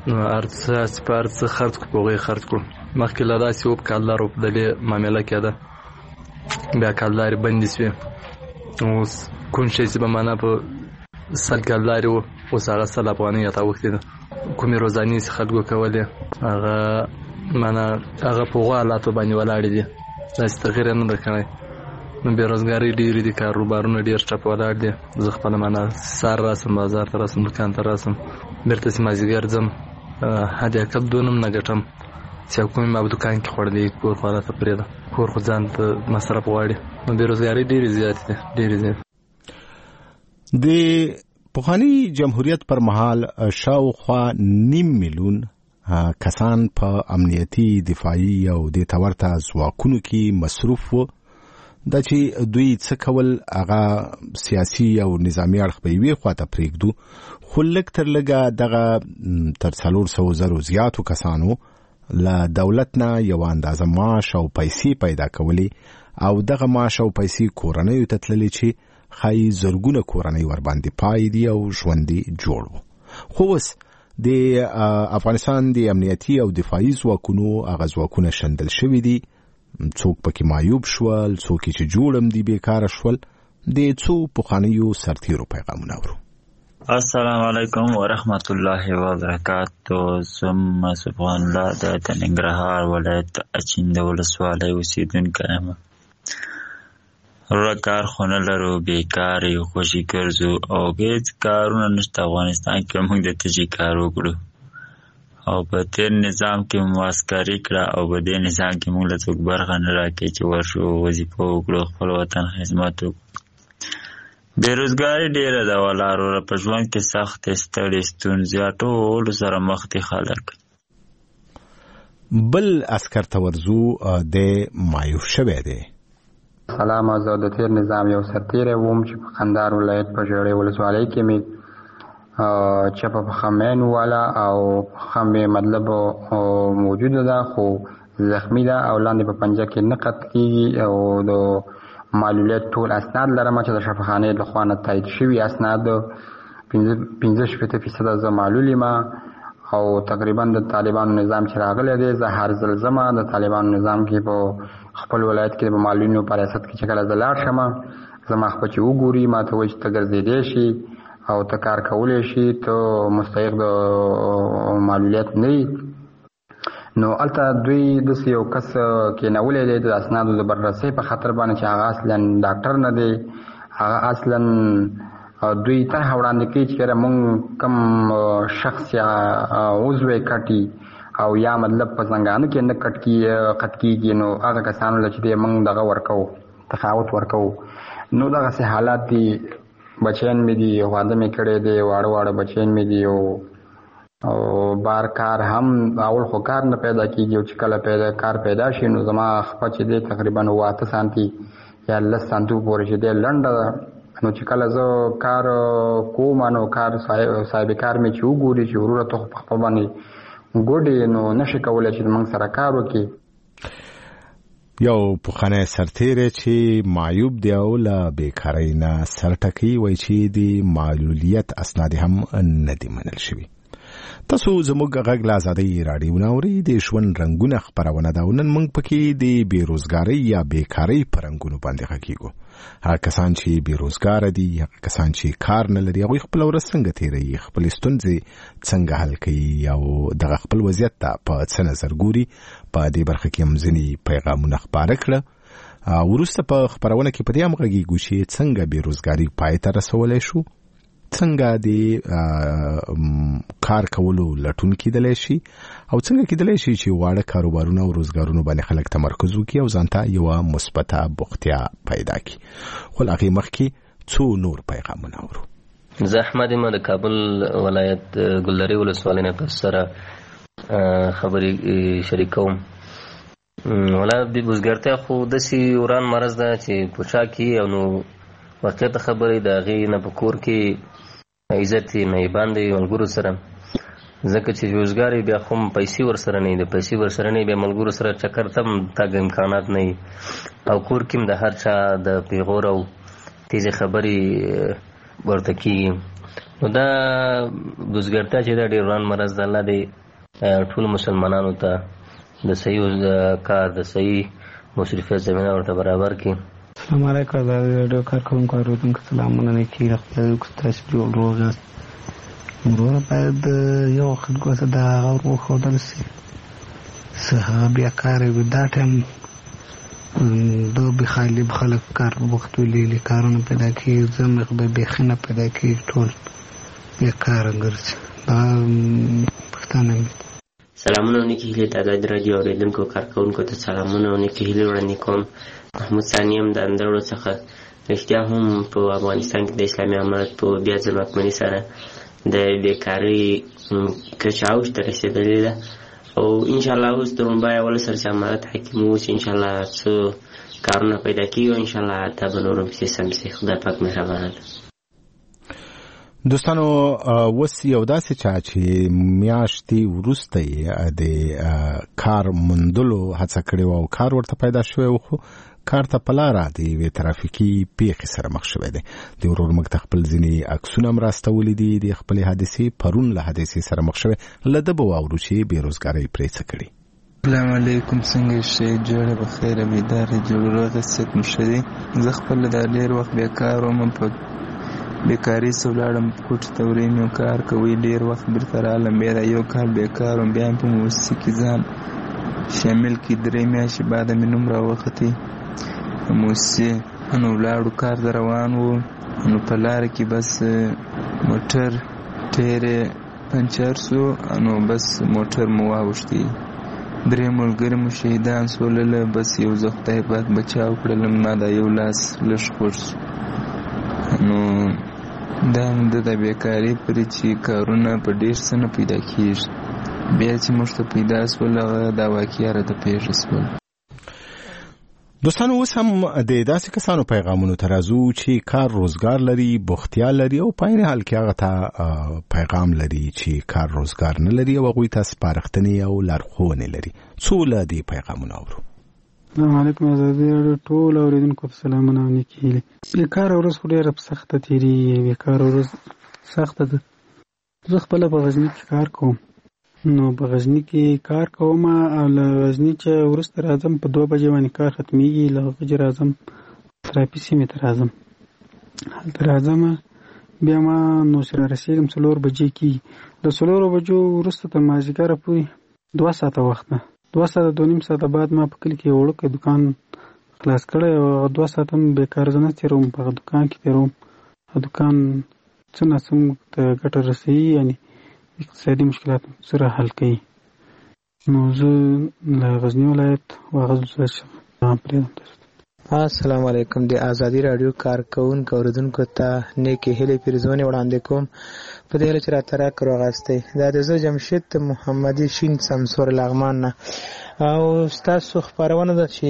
نو ارڅ پارڅ خرڅ کو پوغي خرڅ کو مخکې لا داسې وب کالدار په دلې معاملې کېده بیا کالدار بندي شوی اوس کوم شي چې به معنا په سل کالدار وو اوس هغه سل افغانۍ تا وخت ده کومې روزاني خلکو کولې هغه معنا هغه په حالاتو باندې ولاړ دي داسې تغیر نه درکړي نو بیروزګاری ډېرې دي کاروبارونه ډېر ټپ ولاړ دي زه خپل معنا سار راسم بازار ته راسم دکان ته راسم بیرته چې مازدیګر ځم هدیه کب دونم نه ګټم چې کوم ما په دکان کې خوړلې کور خو راته پرېده کور خو ځان ته مصرف غواړي نو بیروزګاری ډېرې زیاتې دي ډېرې زیاتې د پخوانی جمهوریت پر مهال شاوخوا 9 میلیون کسان په امنیتي دفاعي او د تورته ځواکونو کې مصروف وو دا چې دوی څه کول هغه سیاسي او نظامی اړخ په یوې خواته پرېږدو خو لږ تر لږه دغه تر 400,000 زیاتو کسانو له دولت نه یو اندازه معاش او پیسې پیدا کولې او دغه معاش او پیسې کورنیو ته تللې چې خای زرګونه کورنۍ ور باندې پای دي او ژوندۍ جوړ وو خو اوس د افغانستان د امنیتي او دفاعي ځواکونو هغه ځواکونه شندل شوي دي څوک پکې معیوب شول څوک چې جوړم دي بیکاره شول د څو پخوانیو سرتیرو پیغامونه اورو السلام علیکم ورحمت الله وبرکاتہ زم سبحان الله د ننګرهار ولایت اچین د ولسوالۍ اوسیدونکی یم کار خونه لرو بیکار یو خوشي ګرځو او هیڅ کارونه نشته افغانستان کې موږ د تجي کار وکړو او په تیر نظام کې مواسکري کړه او په دې نظام کې موږ له څوک برخه نه راکړي چې ورشو وظیفه وکړو خپل وطن خدمت وکړو بیروزګاري ډېره ده ولاړو په ژوند کې سخت ستړي ستونزې ټولو سره مخ دي خلک بل عسکر ته ورځو د مایوب شوی دی سلام زه د تیر نظام یو سرتیری وم چې په قندهار ولایت په ژړۍ ولسوالۍ کې مې چپه پښه مین والا او پښه مې مطلب موجوده ده خو زخمی ده او لاندې په پنجه کې نه قط کېږي او د معلولیت ټول اسناد لرم چې د شفاخانې له خوا نه تایید شوي اسناد 15% زه معلول یم او تقریبا د طالبانو نظام چې راغلی دی زه هر ځل ځم د طالبانو نظام کې په خپل ولایت کې په معلولینو په ریاست کې چې کله زه لاړ شم زما خپل چې وګوري ما ته وایي چې ته ګرځېدی شي او ته کار کولی شي ته مستحق د معلولیت نه یي نو هلته دوی داسې یو کس کېنولی دی د اسنادو د بررسۍ په خاطر باندې چې هغه اصلا ډاکټر نه دی هغه اصلا دوی طرح وړاندې کوي چې موږ کم شخص یا عضو کټي او یا مطلب په څنګهانو کې نه قط کېږي نو هغه کسانو له چې موږ دغه ورکو تفاوت ورکو نو دغسې حالات دي بچیان مې دي واده مې کړی دی واړه واړه بچیان مې دي او بار کار هم اول خو کار نه پیدا کېږي او چې کله کار پیدا شي نو زما خپه چې دی تقریبا 8 سانتي یا 10 سانتو پورې چې دی لنډه ده نو چې کله زه کار کوم نو کار صاحب کار مې چې وګوري چې وروره ته خو په خپل باندې ګوډې نو نشي کولی چې موږ سره کار وکړي یو پخوانی سرتیری چې معیوب دی او له بیکارۍ نه سر ټکوي وایي چې د معلولیت اسناد هم نه دي منل شوي تاسو زموږ غږ له ازادۍ راډیو نه اورئ د ژوند رنګونه خپرونه ده او نن موږ پکې د بېروزګارۍ یا بیکارۍ په رنګونو باندې غږیږو هغه کسان چې بېروزګاره دي هغه کسان چې کار نه لري هغوی خپله ورځ څنګه تېروي خپلې ستونزې څنګه حل کوي او دغه خپل وضعیت ته په څه نظر ګوري په دې برخه کې هم ځینې پیغامونه خپاره کړه وروسته په خپرونه کې په دې هم غږیږو چې څنګه بېروزګاري پای ته رسولی شو څنګه د کار کولو لټون کېدلی شي او څنګه کېدلی شي چې واړه کاروبارونه او روزګارونو باندې خلک تمرکز وکړي او ځان ته یوه مثبته بوختیا پیدا کړي خو له هغې مخکې څو نور پیغامونه اورو زه احمد یم د کابل ولایت ګلدرې ولسوالۍ نه تاسو سره خبرې شریکوم ولا بېروزګارتیا خو داسې وران مرض ده چې په چا کې او نو واقعیت خبرې د هغې نه په کور کې عزت یې نایبان دی ملګرو سره ځکه چې روزګار بیا خو پیسې ورسره نه د پیسې ورسره نه بیا ملګرو سره چکر تم تاګ امکانات نه او کور کې د هر چا د پیغور او تیزه خبرې ورته کېږي نو دا بزګرتیا چې دا ډېر وران مرض د الله دی ټولو مسلمانانو ته د صحیح کار د صحیح مصرفیت زمینه ورته برابر کړي. السلام علیکم د ډېر کارکوونکو اورېدونکو سلامونه نه کړي خپل تاسو جوړ روغ یاست. وروره باید یو وخت ګوته د هغه وښودل شي څه هغه بیکاره وي دا ټایم د بخالب خلک کار وخت ویلي کارونه پیدا کېږي زمغ به بیخي نه پیدا کېږي ټول بیکاره ګرځي دا پښتانه مې سلامونه او نیکې هیلې د ازادي راډیو اورېدونکو کارکوونکو ته سلامونه او نیکې هیلې وړاندې کوم. محمود ثاني یم د اندړو څخه. رښتیا هم په افغانستان کې د اسلامي امارت په بیا ځل واکمنۍ سره د بیکارۍ کچه اوج ته رسېدلې ده او انشاءالله اوس د رومبای اول سره چې امارت حاکم اوس انشاءالله څه کارونه پیدا کېږي او انشاءالله دا به نور هم پسې سم شي. خدای پاک مهربانه ده. دوستانو اوس یو داسې چا چې میاشتې وروسته یې د کار موندلو هڅه کړې وه او کار ورته پیدا شوی و خو کار ته په لاره د یوې ترافیکي پیښې سره مخ شوی دی. د ورور موږ ته خپل ځینې عکسونه هم راستولي دي د خپلې حادثې پرون له حادثې سره مخ شوی. له ده به واورو چې بېروزګارۍ پرې څه کړي. السلام علیکم څنګه شئ جوړه بخیره بیداره جوړ روغه صحت مو ښه دی. زه خپل دا ډېر وخت بیکار وم په بیکاري څه ولاړم کوټې ته وریم یو کار کوي ډېر وخت بیرته رالم بیا دا یو کال بیکار وم بیا مې په موسسې کې ځان شامل کړي 3 میاشتې بعده مې نوم راوختې موسسې نو ولاړو کار ته روان وو نو په لاره کې بس موټر ټیر پنچر سو نو بس موټر مو واوښتې 3 ملګري مو شهیدان سولله بس یو زه خدای پاک بچاو کړلم ما دا یو لاس لږ خوږ سو نو دا د بیکارۍ پرې چې کارونه په ډېر څه نه پیدا کېږي بیا چې موږ ته پیدا سول هغه دا واقعه راته پېښه سول. دوستانو اوس هم د داسې کسانو پیغامونو ته راځو چې کار روزګار لري بوختیا لري او په عین حال کې هغه ته پیغام لري چې کار روزګار نه لري او هغوی ته سپارښتنې او لارښوونې لري. څو له دې پیغامونه اورو. السلام علیکم ازادي راډیو ټول اورېدونکو ته سلامونه او نیکې هیلې. بیکاره ورځ خو ډېره سخته تېرېږي. بیکاره ورځ سخته ده. زه خپله په غزني کې کار کوم نو په غزني کې کار کوم او له غزني چې وروسته راځم په 2 بجې باندې کار ختمېږي له هغه چې راځم ترافي سیمې ته راځم هلته راځم بیا ما نو سره رسېږم 4 بجې کېږي له 4 بجو وروسته تر مازدیګره پورې 2 ساعته وخت ده 2 ساعته 2.5 ساعته بعد ما په کلي کې یو وړوکی دوکان خلاص کړی او 2 ساعته هم بېکاره زه نه تېروم په هغه دوکان کې تېروم. دوکان څه ناڅه موږ ته ګټه رسوي یعنې اقتصادي مشکلات سره حل کوي. نو زه له غزني ولایت واغظ پرېږدم. السلام علیکم د ازادي راډیو کارکوونکو اورېدونکو ته نیکې هیلې پیرزونې وړاندې کوم په دې هیله چې راته راکړو اغاستئ دا د زه جمشید محمدي شین سمسور لغمان نه او ستاسو خپرونه ده چې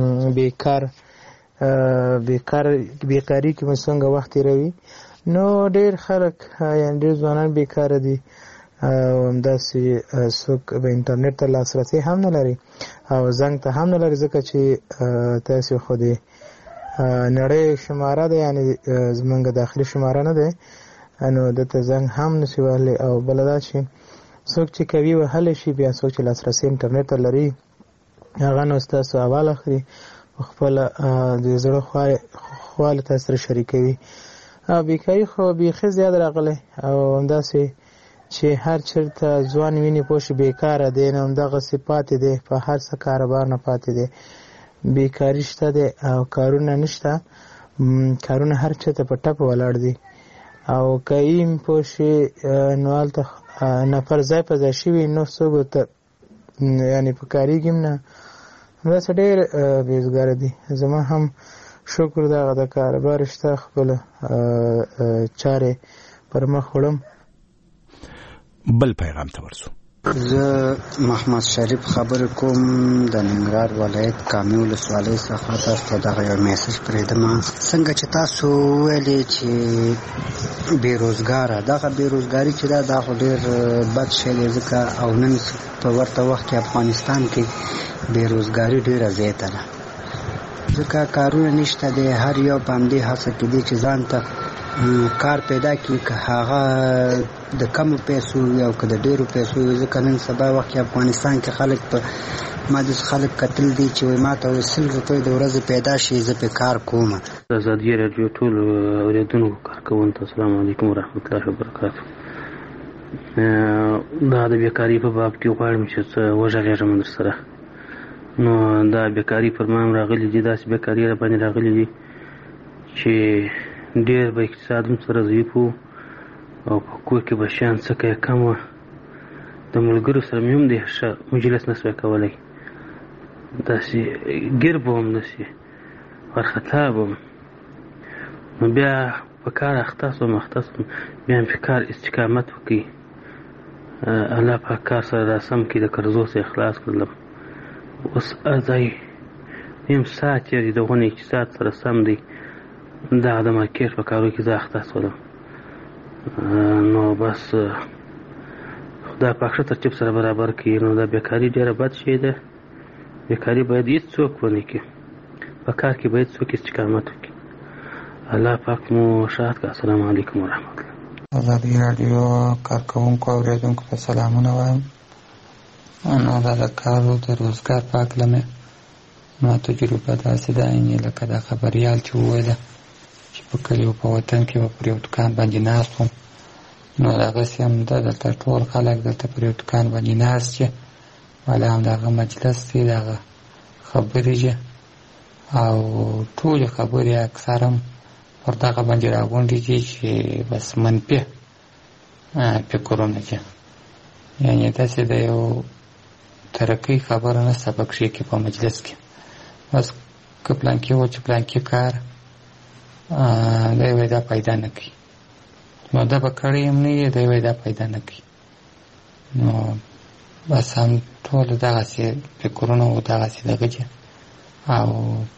بیکاري کې مو څنګه وخت تېروي. نو ډېر خلک یعنې ډېر ځوانان بیکاره دي او همداسې څوک به انټرنیټ ته لاسرسی هم نه لري او زنګ ته هم نه لري ځکه چې تاسې خو د نړۍ شماره ده یعنې زمونږ داخلي شماره نه دی نو دته زنګ هم نشي وهلی او بله دا چې څوک چې کوي وهلی شي بیا څوک چې لاسرسی انټرنیټ ته لري هغه نو ستاسو احوال اخلي خپله د زړه خواله تاسو سره شریکوي. بیکاري خو بیخي زیات راغلی او همداسې چې هر چېرته ځوان ویني پوه شي بیکاره دی نو همدغسې پاتې دی په هر څه کاروبار نه پاتې دی. بیکاري شته دی او کارونه نشته کارونه هر چېرته په ټپه ولاړ دي او که ایم پوه شي نو هلته نفر ځای په ځای شوي نو څوک ورته یعنې په کارېږي هم نه همداسې ډېر بېزګاره دي. زما هم شکر دغه د کاروبار شته خپله چارې پر مخ وړم. بل پیغام ته ورسو. زه محمد شریف خبرې کوم د ننګرهار ولایت کامې ولسوالۍ څخه تاسو ته دغه یو میسج پرېږدم. څنګه چې تاسو ویلې چې بېروزګاره دغه بېروزګاري چې ده دا خو ډېر بد شی دی ځکه او نن په ورته وخت کې افغانستان کې بېروزګاري ډېره زیاته ده ځکه کارونه نشته دی هر یو په همدې هڅه کې دی چې ځان ته کار پیدا کړي که هغه د کمو پیسو یا که د ډېرو پیسو وي. ځکه نن سبا وخت کې افغانستان کې خلک ما د خلک کتل دي چې وایي ما ته 100 روپۍ د ورځې پیدا شي زه پې کار کوم. د ازادي راډیو ټول اورېدونکو کارکوونکو ته السلام علیکم ورحمت الله وبرکاتو. دا د بیکاري په باب کې غواړم چې څه وغږېږم در سره. نو دا بیکاري پر ما هم راغلي دي، داسې بیکاري را باندې راغلي دي چې ډېر به اقتصاد هم سره ضعیف و او په کور کې به شیان څکه یې کم وه. د ملګرو سره مې هم د ښه مجلس نه سوی کولی، داسې ګیر به وم، داسې وارخطا به وم. نو بیا په کار اخته سوم بیا مې په کار استقامت وکړي. الله پاک کار سره را سم کړي، د قرضو څخه خلاص کړلم. اوس ځای نیم ساعت یې د غونې اقتصاد سره سم دی. دغه د مارکېټ په کارو کې زه اخته شولم. نو بس خدای پاک ښه ترتیب سره برابر کړي. نو دا بیکاري ډېره بد شی ده. بیکاري باید هېڅ څوک ونه کړي، په کار کې باید څوک استقامت وکړي. الله پاک مو شاد کړه. السلام علیکم ورحمت الله. ازادي راډیو کارکوونکو او اورېدونکو ته سلامونه وایم. نو دا د کار او د روزګار په هکله مې ما تجربه داسې ده، یعنې لکه دا خبریال چې وویله چې په کلي او په وطن کې به پر یو دوکان باندې ناست وم. نو دغسې هم ده، دلته ټول خلک دلته پر یو دوکان باندې ناست چې والا هم دغه مجلس دی، دغه خبرې چې او ټولې خبرې اکثر هم پر دغه باندې راغونډې دي چې بس منفي فکرونه چې یعنې داسې د یو ترقۍ خبره نشته پکښې کې په مجلس کې. بس که پلانکي و چې پلانکي کار دی وایي دا پیدا نه کوي، نو ده به کړی هم نه یې، دی وایي دا پیدا نه کوي. نو بس هم ټول دغسې فکرونه و، دغسې دغه چې او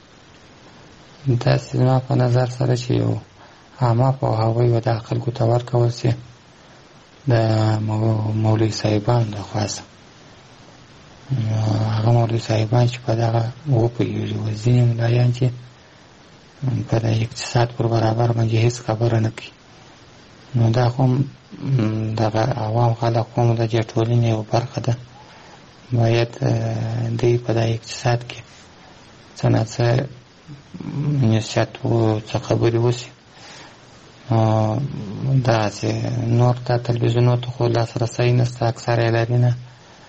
داسې زما په نظر سره چې یو عامه پوهاوی و دغه خلکو ته ورکول سي د مولوي صاحبانو د خواسه. هغه مولوي صاحبان چې په دغه وپوهېږي، و ځینې ملایان چې په د اقتصاد پر برابر باندې هېڅ خبره نه کوي. نو دا خو دغه عوام خلک خو د دې ټولنې یو برخه ده، باید دوی په د اقتصاد کې څه نه څه نصیحت و څه خبرې وشي. داسې نور ته تلویزیونو ته خو لاسرسی نشته، اکثره یې لري نه،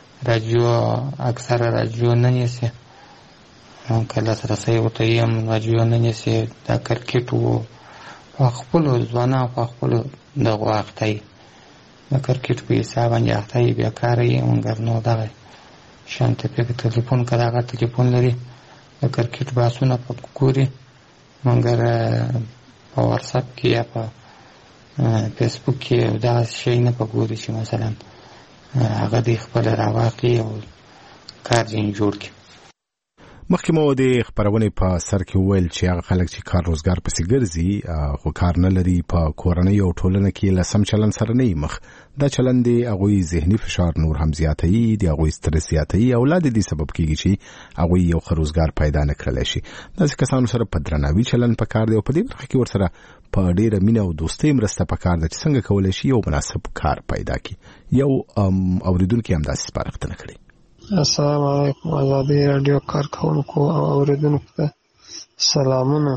اکثره راډیو نه نیسي، که لاسرسی ورته یې هم راډیو نه نیسي. دا کرکټ و په خپلو ځوانان په خپلو دغو اخته یي، د کرکټ په حساب باندې اخته یي، بېکاره یي. مګر نو دغه شان ته پکې تلیفون که دغه تلیفون لري د کرکټ بحثونه په ګوري، مګر په واتساپ کې یا په فیسبوک کې دغسې شی نه په ګوري چې مثلا هغه دی خپل راواخلي او کار ځینې جوړ کړي. مخکې مو د خپرونې په سر کې وویل چې هغه خلک چې کار روزګار پسې ګرځي خو کار نه لري، په کورنۍ او ټولنه کې له سم چلند سره نه مخ. دا چلند د هغوی ذهني فشار نور هم زیاتوي، د هغوی سترس زیاتوي او لا د دې سبب کېږي چې هغوی یو ښه روزګار پیدا نه کړلی شي. داسې کسانو سره په درناوي چلند پکار دی او په دې برخه کې ورسره په ډېره مینه او دوستۍ مرسته پکار ده چې څنګه کولی شي یو مناسب کار پیدا کړي. یو اورېدونکي همداسې سپارښتنه کړې. السلام علیکم. ازادي راډیو کارکوونکو او اورېدونکو ته سلامونه.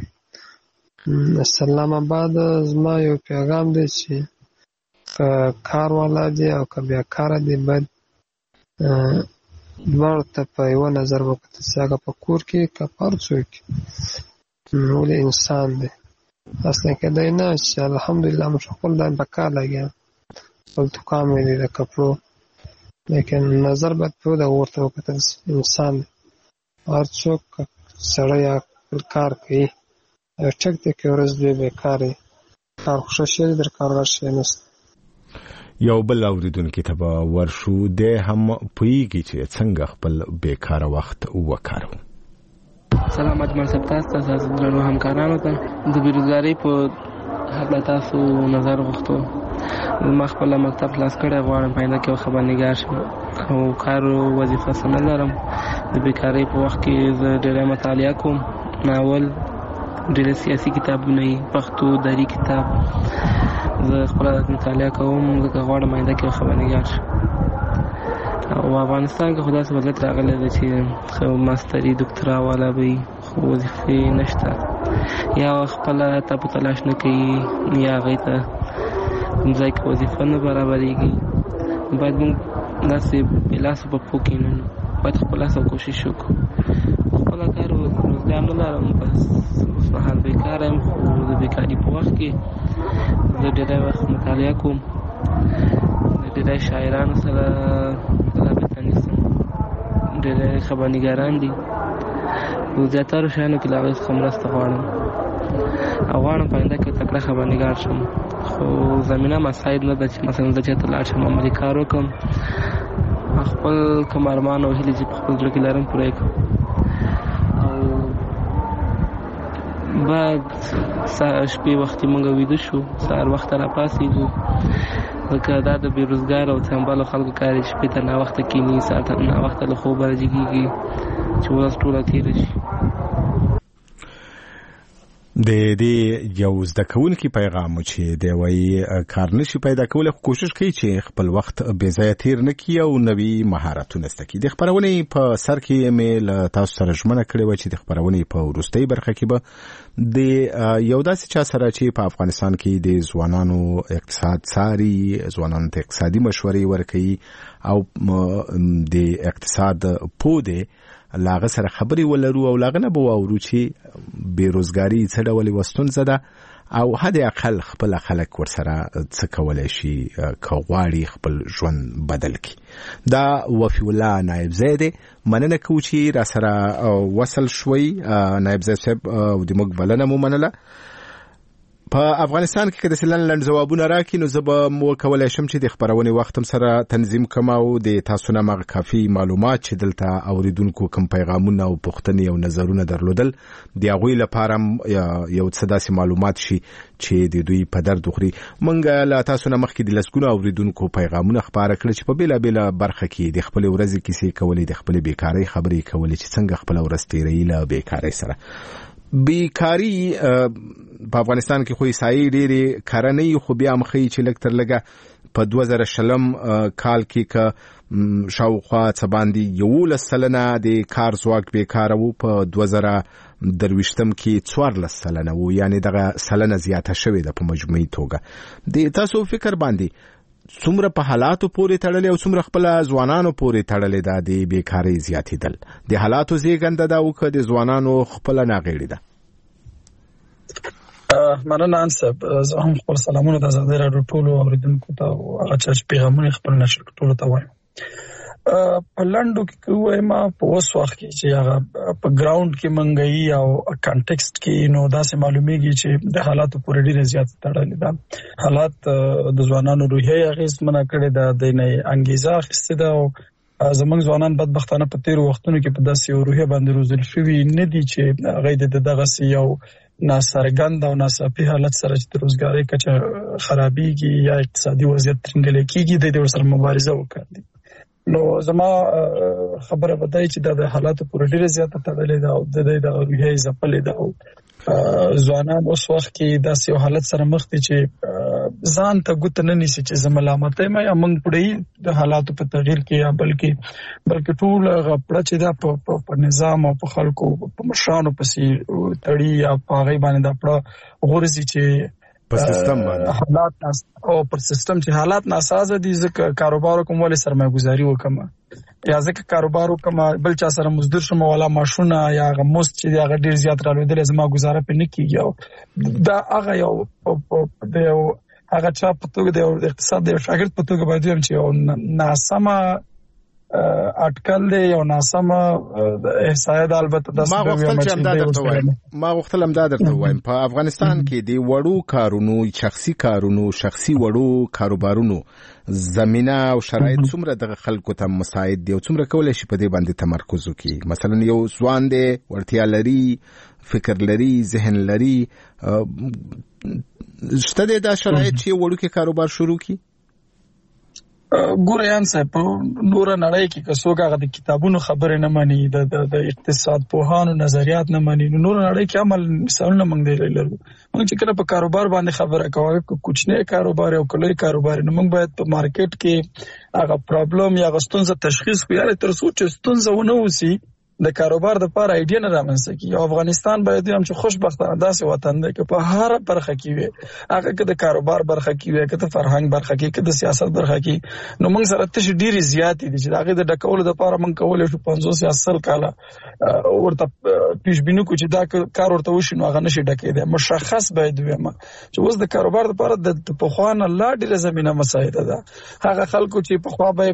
سلام آباد زما یو پیغام دی چې که کار والا دی او که بیکاره دی باید دواړو ته په یوه نظر وکتل چې هغه په کور کې که په هر څه کې ولې انسان دی. اصلا کېدای نه چې الحمدلله موږ خپل دا په کار لګیا خپل دوکان مې دی د کپړو، لیکن نظر باید په دغه ورته وکتل انسان دی. هر څوک سړی یا خپل کار کوي، ټک دی که ورځ دوی بېکاره یې کار خو ښه شی دی، در کار بد شی نشته. یو بل اورېدونکي ته به ورشو، دی هم پوهېږي چې څنګه خپل بېکاره وخت وکاروو. سلام اجمل صاحب، تاسو ته درنو همکارانو ته د بېروزګارۍ په هکله تاسو نظر غوښتو. ما خپله مکتب خلاص کړی، غواړم په آینده کې یو خبرنګار شم، خو کار وظیفه څه نه لرم. د بېکارۍ په وخت کې زه ډېری مطالعه کوم، ناول ډېر سیاسي کتابونه پښتو دري کتاب زه خپله مطالعه کوم ځکه غواړم آینده کې خبرنګار شم. او افغانستان کې خو داسې وضعیت راغلی دی چې ماستري دوکترا والا به وي خو وظیفې نشته، یا خپله ته په تلاش نه کوي یا هغوی ته کوم ځای کې وظیفه نه برابرېږي. باید موږ داسې بې لاسه په پښو کښېنو، باید خپل لاس او کوشش وکړو. خپله کار روزګار نه لرم، بس اوس مهال بېکاره یم، خو د بېکاري په وخت کې زه ډېری وخت مطالعه کوم، د ډېری شاعرانو سره رابطه نیسم، ډېری خبرنګاران دي، په زیاترو شیانو کې له هغوی څخه مرسته غواړم او غواړم په آینده کې تکړه خبرنګار شم. خو زمینه مساعد نه ده چې مثلا زه چېرته لاړ شم عملي کار وکړم، خپل کوم ارمان او هیلې چې په خپل زړه کې لرم پوره یې کړم. او بعد شپې وختې موږ ویده شو، سهار وخته راپاڅېږو، ځکه دا د بېروزګار او څمبلو خلکو کار دی. شپې ته ناوخته کښېني، ساعت ناوخته له خوبه راجګېږي چې ورځ ټوله تېره شي. د دې یو زده کوونکي پیغام چې دی وایي کار نشي پیدا کولی، خو کوشش کوي چې خپل وخت بې ځایه تېر نه کړي او نوي مهارتونه زده کړي. د خپرونې په سر کې مې له تاسو سره ژمنه کړې وه چې د خپرونې په وروستۍ برخه کې به د یو داسې چا سره چې په افغانستان کې د ځوانانو اقتصاد څاري، ځوانانو ته اقتصادي مشورې ورکوي او د اقتصاد پوه دی، لاغه سره خبرې ولرو او لاغه نه به واورو چې بیروزګاری څه ډول یوه ستونزه ده او حد اقل خپل خلک ورسره څه کولی شي که غواړي خپل ژوند بدل کړي. دا وفي الله نایبزی دی، مننه کوو چې را سره وصل شوي نایبزی صاحب او د موږ بلنه مو منله. په افغانستان کې که داسې لنډ ځوابونه راکړي نو زه به وکولی شم چې د خپرونې وخت هم سره تنظیم کړم او د تاسو نه هغه کافي معلومات چې دلته اوریدونکو کوم پیغامونه او پوښتنې او نظرونه درلودل د هغوی لپاره هم یو څه داسې معلومات شي چې د دوی په درد وخوري. موږ له تاسو نه مخکې د لسګونو اوریدونکو پیغامونه خپاره کړل چې په بېلابېله برخه کې د خپلې ورځې کیسې کولې، د خپلې بېکارۍ خبرې کولې چې څنګه خپله ورځ تېروي له بېکارۍ سره. بیکاری په افغانستان کې خو یې ډېرې کرنۍ خو بیا هم ښیي چې لږ تر لږه په 2020 کال کې که شاوخوا څه باندې 11% د کار ځواک بیکاره و، په 2023 کې 14% و، یعنې دغه سلنه زیاته شوې ده په مجموعي توګه. د تاسو فکر باندې څومره په حالاتو پورې تړلې او څومره خپل ځوانانو پورې تړلې ده د بیکارۍ زیاتېدل؟ د حالاتو زیږنده ده او که د ځوانانو خپل ناغېړي ده؟ مننه انصب، زه هم خپل سلامونه د ازادۍ راډیو ټولو اوریدونکو ته او هغه چا چې پیغامونه خپل نشر ټولو ته وایم. په لنډو کې وایم په اوس وخت کې چې هغه په ګراوند کې منګي او کانټیکست کې نو داسې معلومیږي چې د حالاتو پورې ډېر زیات تړلې ده. حالات د ځوانانو روحیه اغېزمنه کړې ده، د نه انګیزه اخیستې ده او زمونږ ځوانان بدبختانه په تیرو وختونو کې په داسې روحیه باندې روزل شوي نه دي چې هغوی د دغسې یو ناڅرګند او ناڅاپي حالت سره چې د روزګارۍ کچه خرابېږي یا اقتصادي وضعیت ترنګلی کېږي د دې ورسره مبارزه وکړي. نو زما خبره به دا چې دا د حالاتو پورې ډېره زیاته تړلې ده او د دې د روحیې ځپلې ده او ځوانان اوس وخت کې داسې یو حالت سره مخ دي چې ځان ته ګوته نه نیسي چې زه ملامت یم یا موږ پړی د حالاتو په تغییر کې یا بلکې ټول غپړه چې دا په نظام او په خلکو په مشرانو پسې تړي یا په هغې باندې دا پړه غورځي چې حالات او پر سیستم چې حالات ناسازه دي. ځکه کاروبار کوم ولې سرمایه گذاري وکم یا ځکه کاروبار وکم بل چا سره مزدور شم ولا ماشونه یا غموست چې هغه ډیر زیات رالوېدل زما گزاره په نه کیږي او دا هغه یو د هغه چا په توګه د اقتصاد د شاګرد په توګه باید ویم چې ناسمه اټکل دی یو ناسمه احصایه ده. البته ما غوښتل همدا درته وایم په افغانستان کې د وړو کارونو شخصي وړو کاروبارونو زمینه او شرایط څومره دغه خلکو ته مساعد دي او څومره کولی شي په دې باندې تمرکز وکړي؟ مثلا یو ځوان دی وړتیا لري، فکر لري، ذهن لري، شته دی دا شرایط چې وړوکی کاروبار شروع کړي؟ ګوره یان صاحب په نوره نړۍ کې که څوک هغه د کتابونو خبرې نه مني د اقتصاد پوهانو نظریات نه مني نو نوره نړۍ کې عمل مثالونه موږ دی لرو. موږ چې کله په کاروبار باندې خبره کوو که کوچنی کاروبار او که لوی کاروبار نو موږ باید په مارکیټ کې هغه پرابلم یا هغه ستونزه تشخیص کړو. یاره تر څو چې ستونزه ونه وسي د کاروبار د لپاره ایډیا نه رامنځته کیږي. او افغانستان باید هم چې خوشبختانه داسې وطن دی که په هر برخه کې وي هغه که د کاروبار برخه کې وي که د فرهنګ برخه کې که د سیاست برخه کې نو موږ سره تشې ډېرې زیاتې دي چې د هغې د ډکولو دپاره موږ کولی شو 50 یا 100 کاله ورته پیشبیني کړو چې دا کار ورته وشي نو هغه نشي ډکېدی. مشخص باید ویم چې اوس د کاروبار دپاره د پخوا نه لا ډېره زمینه مساعده ده. هغه خلکو چې پخوا به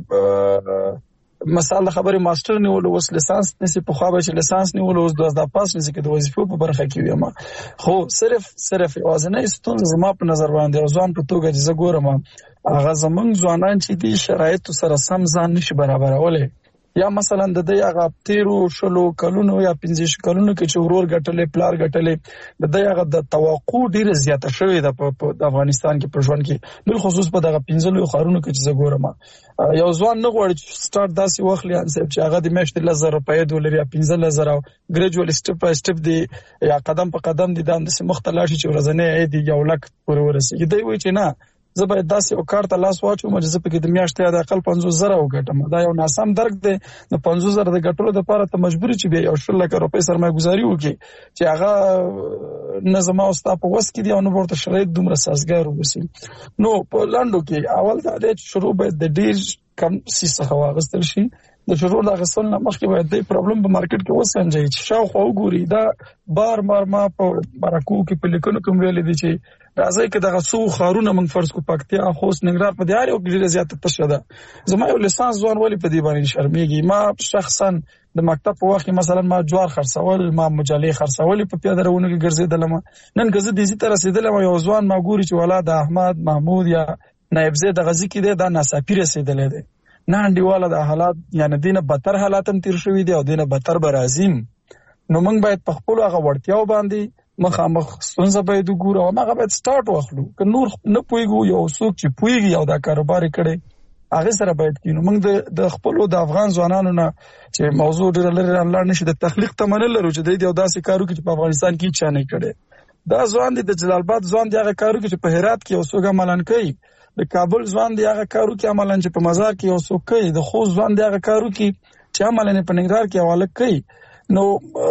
مثال د خبرې ماستر نیولو اوس لیسانس نسی، پخوا به چې لیسانس نیولو اوس 12 پاس نسی کې د وظیفو په برخه کې ویم. خو صرف یوازینۍ ستونزه زما په نظر باندې او ځوان په توګه چې زه ګورم هغه زمونږ ځوانان چې دي شرایطو سره سم ځان نشي برابرولی. یا مثلا د دې هغه 13 کلونو یا 15 کلونو کې چې ورور ګټلې پلار ګټلې د دې هغه د توقع ډیره زیاته شوې ده په افغانستان کې په ژوند کې بل خصوص په دغه 15 خارونو کې چې زه ګورم یو ځوان نه غواړي چې سٹارټ داسې واخلي چې هغه د میاشتې 1000 روپۍ ډالر یا 15000 او ګریجوال سټپ بای سټپ دی یا قدم په قدم دی د مختلفه چې ورځنی عاید یو لک پورې ورسېږي. دی وایي چې نه زه باید داسې یو کار ته لاس واچوم چې زه پکې د میاشتې د اقل 50000 وګټم. دا یو ناسم درک دی. د 50000 د ګټلو لپاره ته مجبور چې بیا یو 1 لک روپۍ سرمایه گذاري وکړي چې هغه نه زما او ستا په وس کې دی او نه ورته شرایط دومره سازګار وبسي. نو په لاندو کې اول دا دی چې شروع باید د ډیر کم څه واغستل شي. د شروع د غسل نه مخکې باید د پرابلم په مارکیټ کې وسنجي چې شاوخوا وګوري. دا بار ما په برکو کې په لیکنو کې ویل دي چې راځي کې دغه څو خارونه موږ فرض کو پکتیا خوست ننګرهار په دیار یو ډیره زیاته تشه ده. زما یو لیسانس ځوان ولی په دی باندې شرمېږي. ما شخصا د مکتب په وخت مثلا ما جوار خرڅول ما مجلې خرڅول په پیاده روانو کې ګرځیدلم. نن غزه دې تر رسیدلم یو ځوان ما ګوري چې ولادت احمد محمود یا نایب زید غزي کې دی دا ناڅاپي رسیدلې دی. نه انډیواله د حالات یعنی دینه بدتر حالات هم تیر شوې دي او دینه بدتر برازیم. نو موږ باید په خپل هغه وړتیاو باندې مخامخ ستونزه باید وګورو او هغه باید سٹارټ واخلو. که نور نه پويګو یو څوک چې پويږي او دا کاروبار کړي هغه سره باید کینو. موږ د خپل د افغان ځوانانو نه چې موضوع ډېر لري لاړ نشي د تخلیق تمنل لرو چې د دې او داسې کارو کې په افغانستان کې چا نه کړي. دا ځوان دي د جلال آباد ځوان دی هغه کارو کې په هرات کې اوسوګه عملان کوي. د کابل ځوان دی هغه کارو کې عملاً چې په مزار کې اوسو کوي. د خوست ځوان دی هغه کارو کې چې عملاً په ننګرهار کې حواله کوي. نو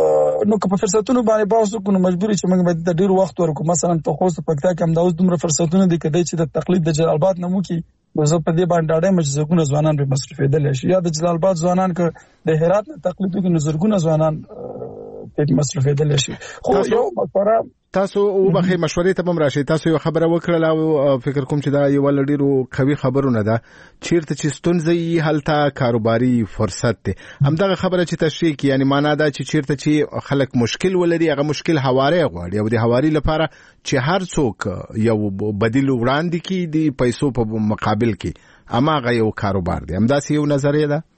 که په فرصتونو باندې باور وکړو مجبوري چې موږ باید د ډیر وخت ورکو. مثلا په خوست پکتا کې هم دا اوس دومره فرصتونه دي کدی چې د تقلید د جلال آباد نمو کې زه په دې باندې ډاډه یم چې زګونه ځوانان به مصرفېدل شي یا د جلال آباد ځوانان که د هرات تقلید کې نظرګونه ځوانان په مصرفېدل شي. خو یو مفره تاسو وبخې مشورې ته هم راشي. تاسو یو خبره وکړه او فکر کوم چې دا یو ډیرو قوي خبرونه ده چیرته چې ستونزې هلته کاروباري فرصت ده. همدغه خبره چې تشریح کی یعنی معنا دا چې چیرته چې خلک مشکل ولري هغه مشکل حواله غواړي او د حواري لپاره چې هر څوک یو بدیل وړاندې کی دی پیسو په مقابل کې اما هغه یو کاروبار دی. همداسې یو نظریه ده.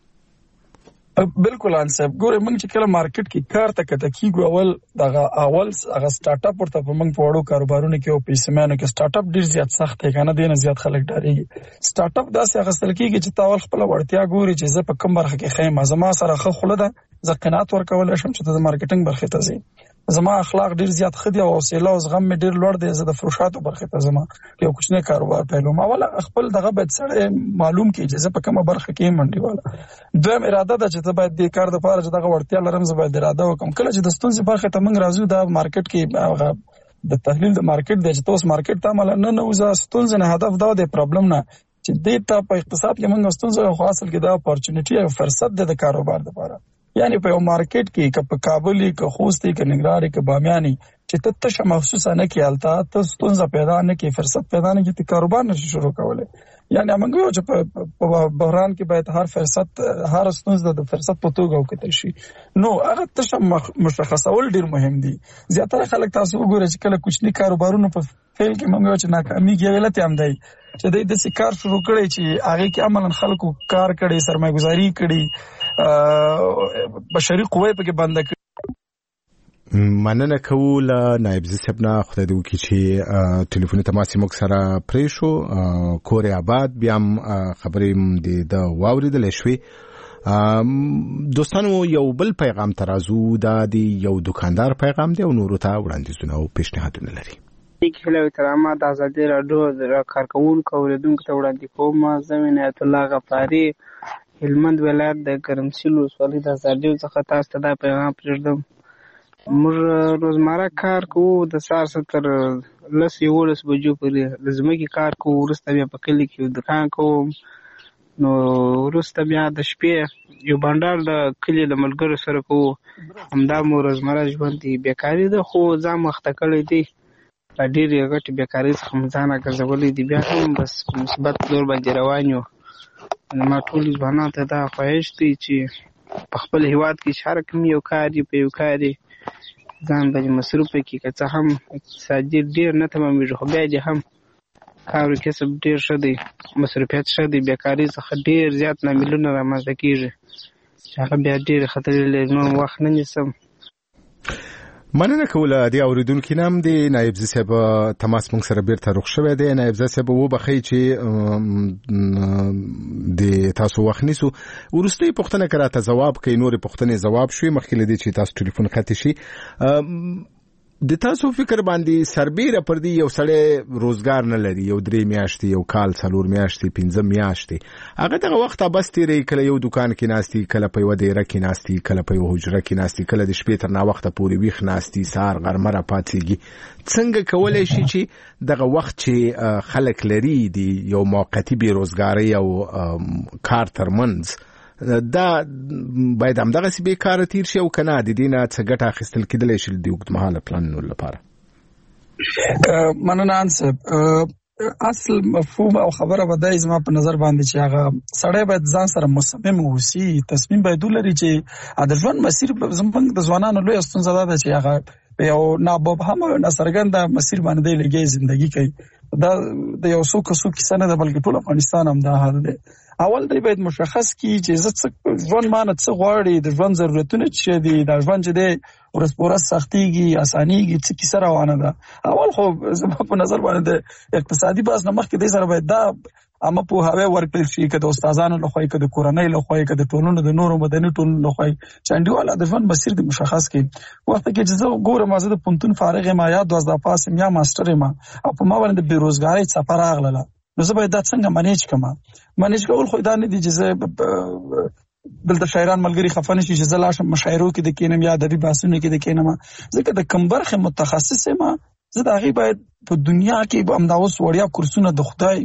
بالکل انصاف ګوره موږ چې کله مارکیټ کې کار ته کته کیږو اول هغه سٹارټ اپ ورته په موږ په وړو کاروبارونو کې او پیسمانو کې سٹارټ اپ ډیر زیات سخت دی کنه دینه زیات خلک ډاریږي. سٹارټ اپ داسې غسل کیږي چې تاول خپل وړتیا ګوري چې زه په کوم برخه کې خیم زما سره خله ده زه قناعت ورکول شم چې د مارکیټینګ برخه ته ځم. زما اخلاق ډیر زیات خدي او حوصله او زغم ډیر لوړ دی. زه د فروشاتو برخه ته زما یو کوچنی کاروبار پیلوم. اوله خپل دغه باید سره معلوم کړي چې زه په کومه برخه کې منډي والا. دویم اراده ده چې ته باید د کار د لپاره چې دغه وړتیا لرم زه باید اراده وکم. کله چې د ستونزې برخه ته موږ راځو د مارکیټ کې د تحلیل د مارکیټ د چې تاسو مارکیټ ته عمل نه وځه ستونزې نه هدف دا د پرابلم نه چې د ته په اقتصاد کې موږ ستونزې خو حاصل کې دا اپورچونټي او فرصت د کاروبار لپاره. یعنی په یو مارکیټ کې که په کابل کې خوست کې ننګرهار کې بامیاني چې ته محسوسه نه کیالتا ته ستونزه پیدا نه کی فرصت پیدا نه کی ته کاروبار نشي شروع کوله. یعنی موږ چې په بحران کې باید هر فرصت هر ستونزه د فرصت په توګه وکړي شي. نو هغه ته مشخصول ډیر مهم دي. زیاتره خلک تاسو وګورئ چې کله کوچني کاروبارونه په فیل کې موږ چې ناکامي کې غلط هم دی چې د دې کار شروع کړي چې هغه کې عملاً خلکو کار کړي سرمایه گذاري کړي بشري قوه په کې بند کړي. مننه کوو له نایب صاحب نه خدای دې وکړي چې ټلیفوني تماس موږ سره پرې شو کور آباد بیا هم خبرې د واوریدل شوې. دوستانو یو بل پیغام ترازو دا دی یو دکاندار پیغام دی او نورو ته وړاندیزونه او پیشنهادونه لري. هلو ترامه د ازادي راډیو د کارکونکو اوریدونکو ته وړاندې کوم. زه عنایت الله غفاري هلمند ولایت د ګرمسیر ولسوالۍ د ازادي څخه تاسو ته دا پیغام پرېږدم. موږ روزمره کار کوو د سهار تر 10-11 بجو پورې د ځمکې کار کوو. وروسته بیا په کلي کې دکان کوم. نو وروسته بیا د شپې یو بانډار د کلي د ملګرو سره کوو. همدا مو روزمره ژوند دی. بیکاري ده خو ځان مخته کړی دی. ډېرې غټې بیکارۍ څخه مو ځان راګرځولی دی. بیا هم بس په مثبت لور باندې روان یو. ما ټولو ځوانانو ته دا خواهش دی چې په خپل هېواد کې چې هر کوم یو کار یې په یو کار یې ځان باندې مصروف کړي. که څه هم اقتصادي ډېر نه تمامېږي خو بیا دې هم کار و کسب ډېر ښه دی. مصروفیت ښه دی. بیکارۍ څخه ډېر زیات لاملونه رامنځته کېږي چې هغه بیا ډېرې خطرې لري. نور وخت نه نیسم. مننه کوله د اوریدونکو نام دی نایب صاحب تماس موږ سره بیرته رخ شوی دی. نایب صاحب وبخښئ چې د تاسو وخت نیسو. ورستۍ پوښتنه کراته جواب کوي. نور پوښتنې جواب شوي مخکې لدی چې تاسو ټلیفون خط شي. د تاسو فکر باندې سربېره پر دې یو سړی روزګار نه لري. یو 3 میاشتې یو کال 4 میاشتې 5 میاشتې هغه دغه وخت بس تیری کله یو دکان کې ناستي کله په یو دیره کې ناستي کله په یو حجره کې ناستي کله د شپې تر نا وخته پورې ویښ ناستي سار غرمه را پاتېږي. څنګه کولای شي چې دغه وخت چې خلک لري دی یو موقتی بیروزګاری او کار ترمنځ دا باید هم دغه سی بیکاره تیر شي او کنه د دینه څه ګټه اخیستل کېدلی شي د اوږدمهاله پلانونو لپاره؟ مننه انصب. اصل مفهوم او خبره به دای زما په نظر باندې چې هغه سړی باید ځان سره مصمم اوسي. تصمیم باید ولري چې د ژوند مسیر زموږ د ځوانانو لوی ستونزه ده چې هغه یو ناببهم ناڅرګند مسیر باندې لګي ژوندۍ کوي. دا د یو څوک کیسه نه ده بلکې ټول افغانستان هم دا حال دی. اول دی باید مشخص کی چې ژوند مانه څه غواړي، د ژوند ضرورتونه څه دي، د ژوند چې دی ورځ په ورځ سختيږي اسانيږي څه کیسه روانه ده. اول خو زما په نظر باندې اقتصادي باز نه مخکې د سره باید دا اما په هغه ورکړل شي چې د استادانو له خوای کې د کورنۍ له خوای کې د ټولنو د نورو مدني ټولنو له خوای چاندیواله د ژوند مسیر د مشخص کې وخت کې چې زه ګورم ما زه د پونتون فارغ ما یا 12 پاسم یا ماستر ما او په ما باندې د بیروزګاری څخه راغله. نو زه باید دا څنګه منیج کړم؟ منیج کول خو دا نه دي چې زه بل د شاعران ملګری خفنه شي چې زه لاشم مشاعرو کې د کینم یا ادبي بحثونو کې د کینم. ځکه د کمبرخه متخصص ما زه دا غي باید په دنیا کې به امداوس وړیا کورسونه د خدای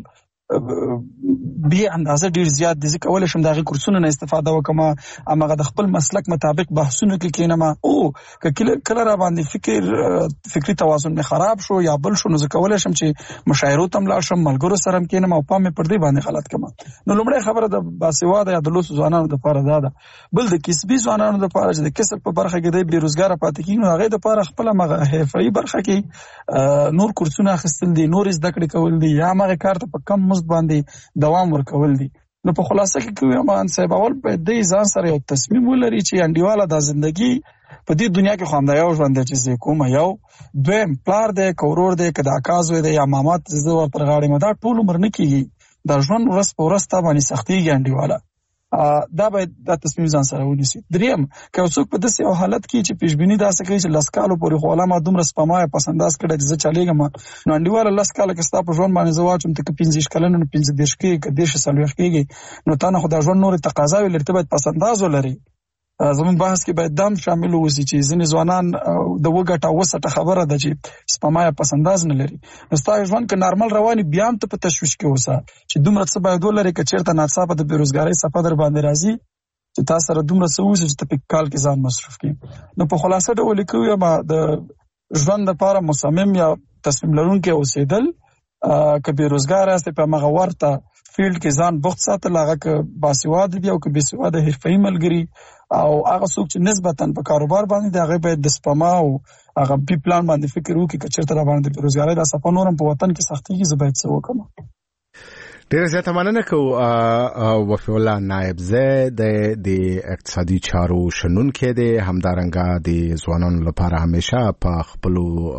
به اندازه ډیر زیات دي. ځکه ولې شم دا غي کورسونه نه استفاده وکم امغه د خپل مسلک مطابق بحثونه کې کینم او کله را باندې فکری توازن نه خراب شو یا بل شو نو ځکه ولې شم چې مشاعرو تم لا شم ملګرو سره کینم او پام پر دې باندې غلط کما. نو لومړی خبره د باسواده یا د لوس ځوانانو د لپاره ده. بل د کسبي ځوانانو د لپاره چې د کسب په برخه کې د بیروزګار پاتې کینو هغه د لپاره خپل مغه حرفي برخه کې نور کورسونه اخیستل دي، نور زده کړې کول دي یا مغه کار ته په کم مزد باندې دوام ورکول دي. نو په خلاصه کې کوم امان صاحب اول په دې ځان سره یو تصمیم ولري چې انډیواله د ژوندۍ په دې دنیا کې خو هم دا یو ژوند چې کوم یو دویم پلار دې کورور دې کدا اکاز وي دې یا مامات زو پر غاړې مدا ټول عمر نه کیږي د ژوند ورځ په ورځ ته باندې سختي انډیواله دا باید دا تصمیم ځان سره ونیسي. دریم که څوک په داسې حالت کې چې پیشبینی داسې کوي چې لسکالو پورې خو علامه دومره سپمای پسنداز کړي چې چاليګم نو انډیواله لسکاله کې ستا په ژوند باندې زواچم ته 15 کلن 15 کې کدي شسالوخ کېږي نو تا نه خدای ژوند نور تقاضا وي لرته باید پسنداز ولري. زمون بحث کې باید دام شامل وسی چې ځینې ځوانان د وګټه وسټه خبره ده چې سپمای پسنداز نه لري. نو ستاسو ژوند کې نارمل رواني بیا هم ته په تشويش کې اوسه چې دومره څه باید ولري چې چیرته ناڅاپه د بیروزګاری صفه در باندې راځي چې تاسو سره دومره څه وځي چې په کال کې ځان مصرف کړئ. نو په خلاصه ډول کوي ما د ژوند لپاره مصمم یا تصمیم لرونکي اوسېدل که بیروزګار است په مغه ورته فیلډ کې ځان بوخت ساتل هغه که باسواده دی او که باسواده حرفي ملګری او هغه څوک چې نسبتاً په کاروبار باندې هغه باید د سپما او هغه پی پلان باندې فکر وکړي چې چیرته باندې بیروزګاری د صفه نورم په وطن کې سختي کې زبېت څه وکم. ډیره زیاته مننه کوو وفي الله نائب زه د اقتصادي چارو شنونکي دی همدارنګه د ځوانانو لپاره همیشه په خپل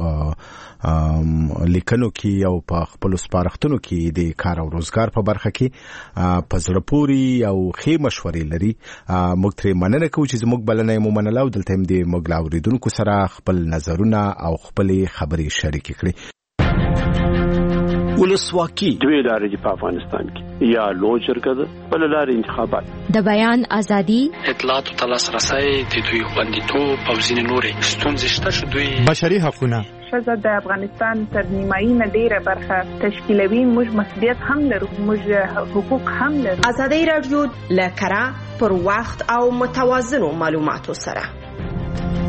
لیکنو کې او په خپل سپارښتنو کې د کار او روزګار په برخه کې په زړه پورې او ښې مشورې لري. موږ ترې مننه کوو چې زموږ بلنه یې ومنله او دلته هم د موږ له اورېدونکو سره خپل نظرونه او خپلې خبرې شریکې کړې. ولسواکي دوی لارې دي په افغانستان کې، یا لوی جرګه ده بل لارې انتخابات، د بیان ازادي، اطلاعات او لاسرسي د دوی خوندیتوب او ځینې نورې ستونزې شته چې دوی بشري حقونه ښځه د افغانستان تر نیمایي نه ډېره برخه تشکیلوي. موږ مسؤلیت هم لرو، موږ حقوق هم لرو. ازادي راډیو له کره پر وخت او متوازنو معلوماتو سره